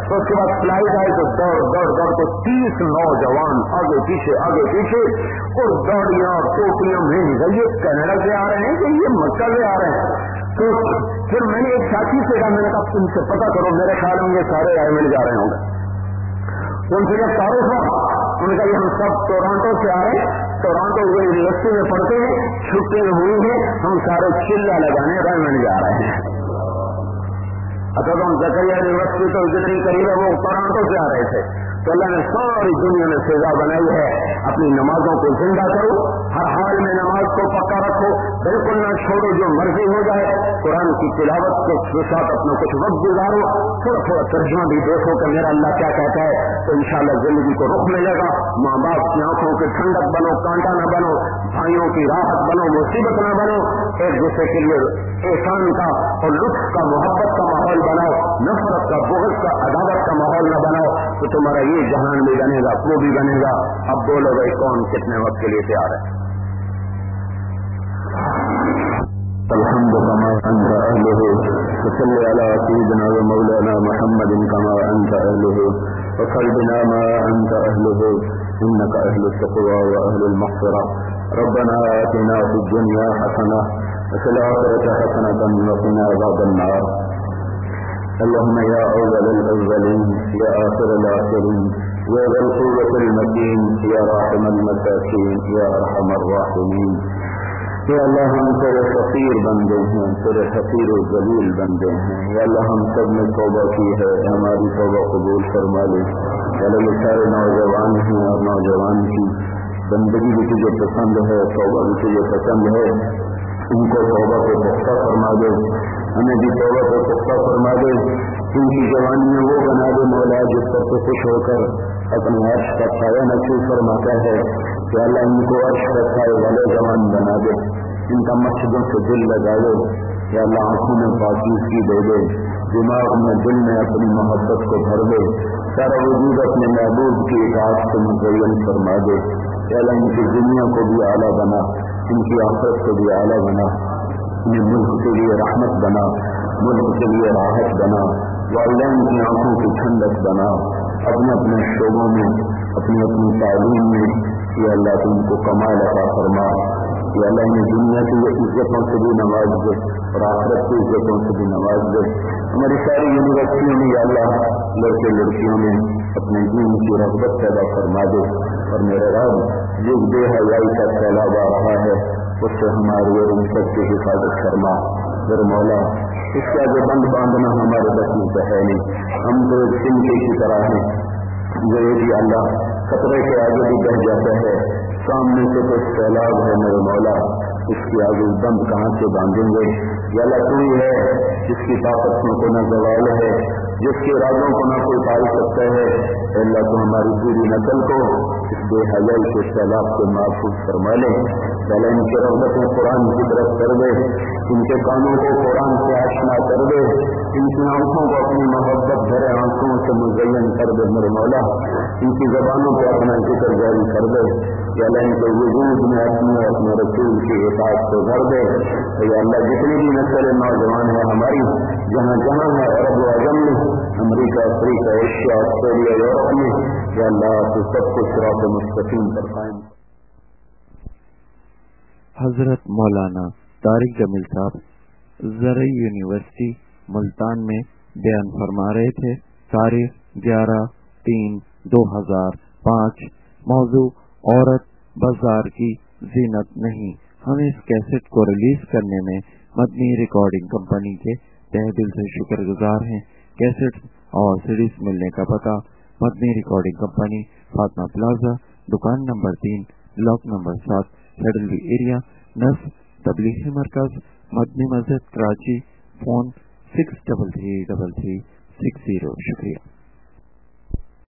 तो उसके बाद फ्लाइट आई तो दौड़ दौड़ दौड़ तो तीस नौजवान आगे पीछे आगे पीछे और दौड़ियां टोपियां में ये कनाडा से आ रहे हैं कि ये मक्का से आ रहे हैं। तो फिर मैंने एक साथी से कहा, मैंने कहा तुमसे पता करो, मेरे ख्याल में ये सारे आयरलैंड जा रहे होंगे। उनसे जब तारुफ हुआ, उन्होंने कहा हम सब टोरंटो से आ रहे हैं, टोरंटो यूनिवर्सिटी में पढ़ते हैं, छुट्टियां हुई हैं, हम सारे चिल्ला लगाने रायमंड जा रहे हैं। अच्छा तो हम जकरिया यूनिवर्सिटी तो जितनी करीब है वो टोरंटो से आ रहे थे। तो अल्लाह ने सारी दुनिया में सजा बनाई है, अपनी नमाजों को जिंदा करो, हर हाल में नमाज को पक्का रखो, बिल्कुल ना छोड़ो, जो मर्जी हो जाए। कुरान की तिलावत के साथ अपना कुछ वक्त गुजारो, थोड़ा थोड़ा तर्जुमा भी देखो कि मेरा अल्लाह क्या कहता है, तो इंशाअल्लाह जिंदगी को रुख मिलेगा। माँ बाप की आंखों की ठंडक बनो, कांटा न बनो, भाइयों की राहत बनो, मुसीबत न बनो, एक दूसरे के लिए एहसान का और लुत्फ का, मोहब्बत का माहौल बनाओ, नफरत का, बुग़्ज़ का, अदावत का माहौल न बनाओ, तो तुम्हारा ये जहान भी बनेगा, वो भी बनेगा। अब बोलो भाई कौन कितने वक्त के लिए तैयार है? الحمد كما أنت أهله وصل على سيدنا ومولانا محمد كما أنت أهله وصل بنا ما أنت أهله إنك أهل التقوى وأهل المغفرة. ربنا آتنا في الدنيا حسنة وفي الآخرة حسنة وقنا عذاب النار. اللهم يا أول الأولين يا آخر الآخرين يا ذا القوة المتين يا راحم المساكين يا أرحم الراحمين. یا اللہ ہم تیرے فقیر بندے ہیں, تیرے حقیر و ذلیل بندے ہیں. یا اللہ ہم سب نے توبہ کی ہے, ہماری توبہ قبول فرما لے. یا اللہ یہ سارے نوجوان ہیں اور نوجوان کی بندگی بھی تجھے پسند ہے, توبہ بھی تجھے پسند ہے, ان کو توبہ کو پختہ فرما دے, ہمیں بھی توبہ کو پختہ فرما دے. ان کی جوانی میں وہ بنا دے مولا جس پر تو خوش ہو کر اپنے عرش کا سایہ نصیب فرماتا ہے. کہ اللہ ان کو عرش کا سایہ والے جوان بنا دے, ان کا مسجدوں سے دل لگا دے. یا اللہ آنکھوں میں پاکیزگی دے دے, دماغ میں دل میں اپنی محبت کو بھر دے, سارا وجود اپنے محبوب کی اطاعت سے مزین فرما دے. یا اللہ ان کی دنیا کو بھی اعلیٰ بنا, ان کی آخرت کو بھی اعلیٰ بنا, انہیں ملک کے لیے رحمت بنا, ملک کے لیے راحت بنا, والدین کی آنکھوں کی ٹھنڈک بنا. اپنے اپنے شعبوں میں, اپنی اپنی تعلیم میں یا اللہ تم کو کمال عطا فرما. یا اللہ انہیں دنیا کی عزتوں سے بھی نواز دے اور آخرت کی عزتوں سے بھی نواز دے. ہماری ساری یونیورسٹیوں میں یا اللہ لڑکے لڑکیوں میں اپنے دین کی رغبت پیدا فرما دے. اور میرے رب جو بے حیائی کا سیلاب آ رہا ہے اس سے ہماری اور ان سب کی حفاظت فرما. میرے مولا اس کے آگے بند باندھنا ہمارے بس میں تو ہے نہیں, ہم تو ایک سنکے کی طرح ہیں جو بھی اللہ خطرے کے آگے بھی بہ جاتا ہے. سامنے سے تو سیلاب ہے میرے مولا, اس کی آگے بند کہاں سے باندھیں گے. یا اللہ تو ہی ہے جس کی طاقت میں کو نہ زوال ہے, جس کے ارادوں کو نہ کوئی پال سکتا ہے. اللہ تو ہماری پوری نسل کو اس بے حیائی کے سیلاب سے محفوظ فرما لے. پہلے ان کی رغبتیں قرآن کی طرف کر دے, ان کے کانوں کو قرآن سے آشنا کر دے, ان کی آنکھوں کو اپنی محبت بھرے آنکھوں سے مزین کر دے میرے مولا. ان کی زبانوں کو اپنا ذکر جاری کر دے. یا اللہ ان کے وجود میں اپنے اپنے رسول کی اطاعت کو بھر دے. یا اللہ جتنی بھی نسل نوجوان ہے ہماری جہاں جہاں ہے عرب و عجم میں, America, Africa, Asia, Australia, Europe میں, یا اللہ تو سب کو صراط مستقیم پر قائم. حضرت مولانا طارق جمیل صاحب زرعی یونیورسٹی ملتان میں بیان فرما رہے تھے. تاریخ گیارہ تین دو ہزار پانچ. موضوع عورت بازار کی زینت نہیں. ہم اس کیسٹ کو ریلیز کرنے میں مدنی ریکارڈنگ کمپنی کے تہ دل سے شکر گزار ہیں. کیسٹ اور سیڈیز ملنے کا پتہ Madni recording company, Fatima plaza, دکان نمبر تین, بلاک نمبر سات, سڈلوی ایریا, نصب Tablighi Markaz Madni Masjid Karachi. Phone six double three double three six zero. شکریہ.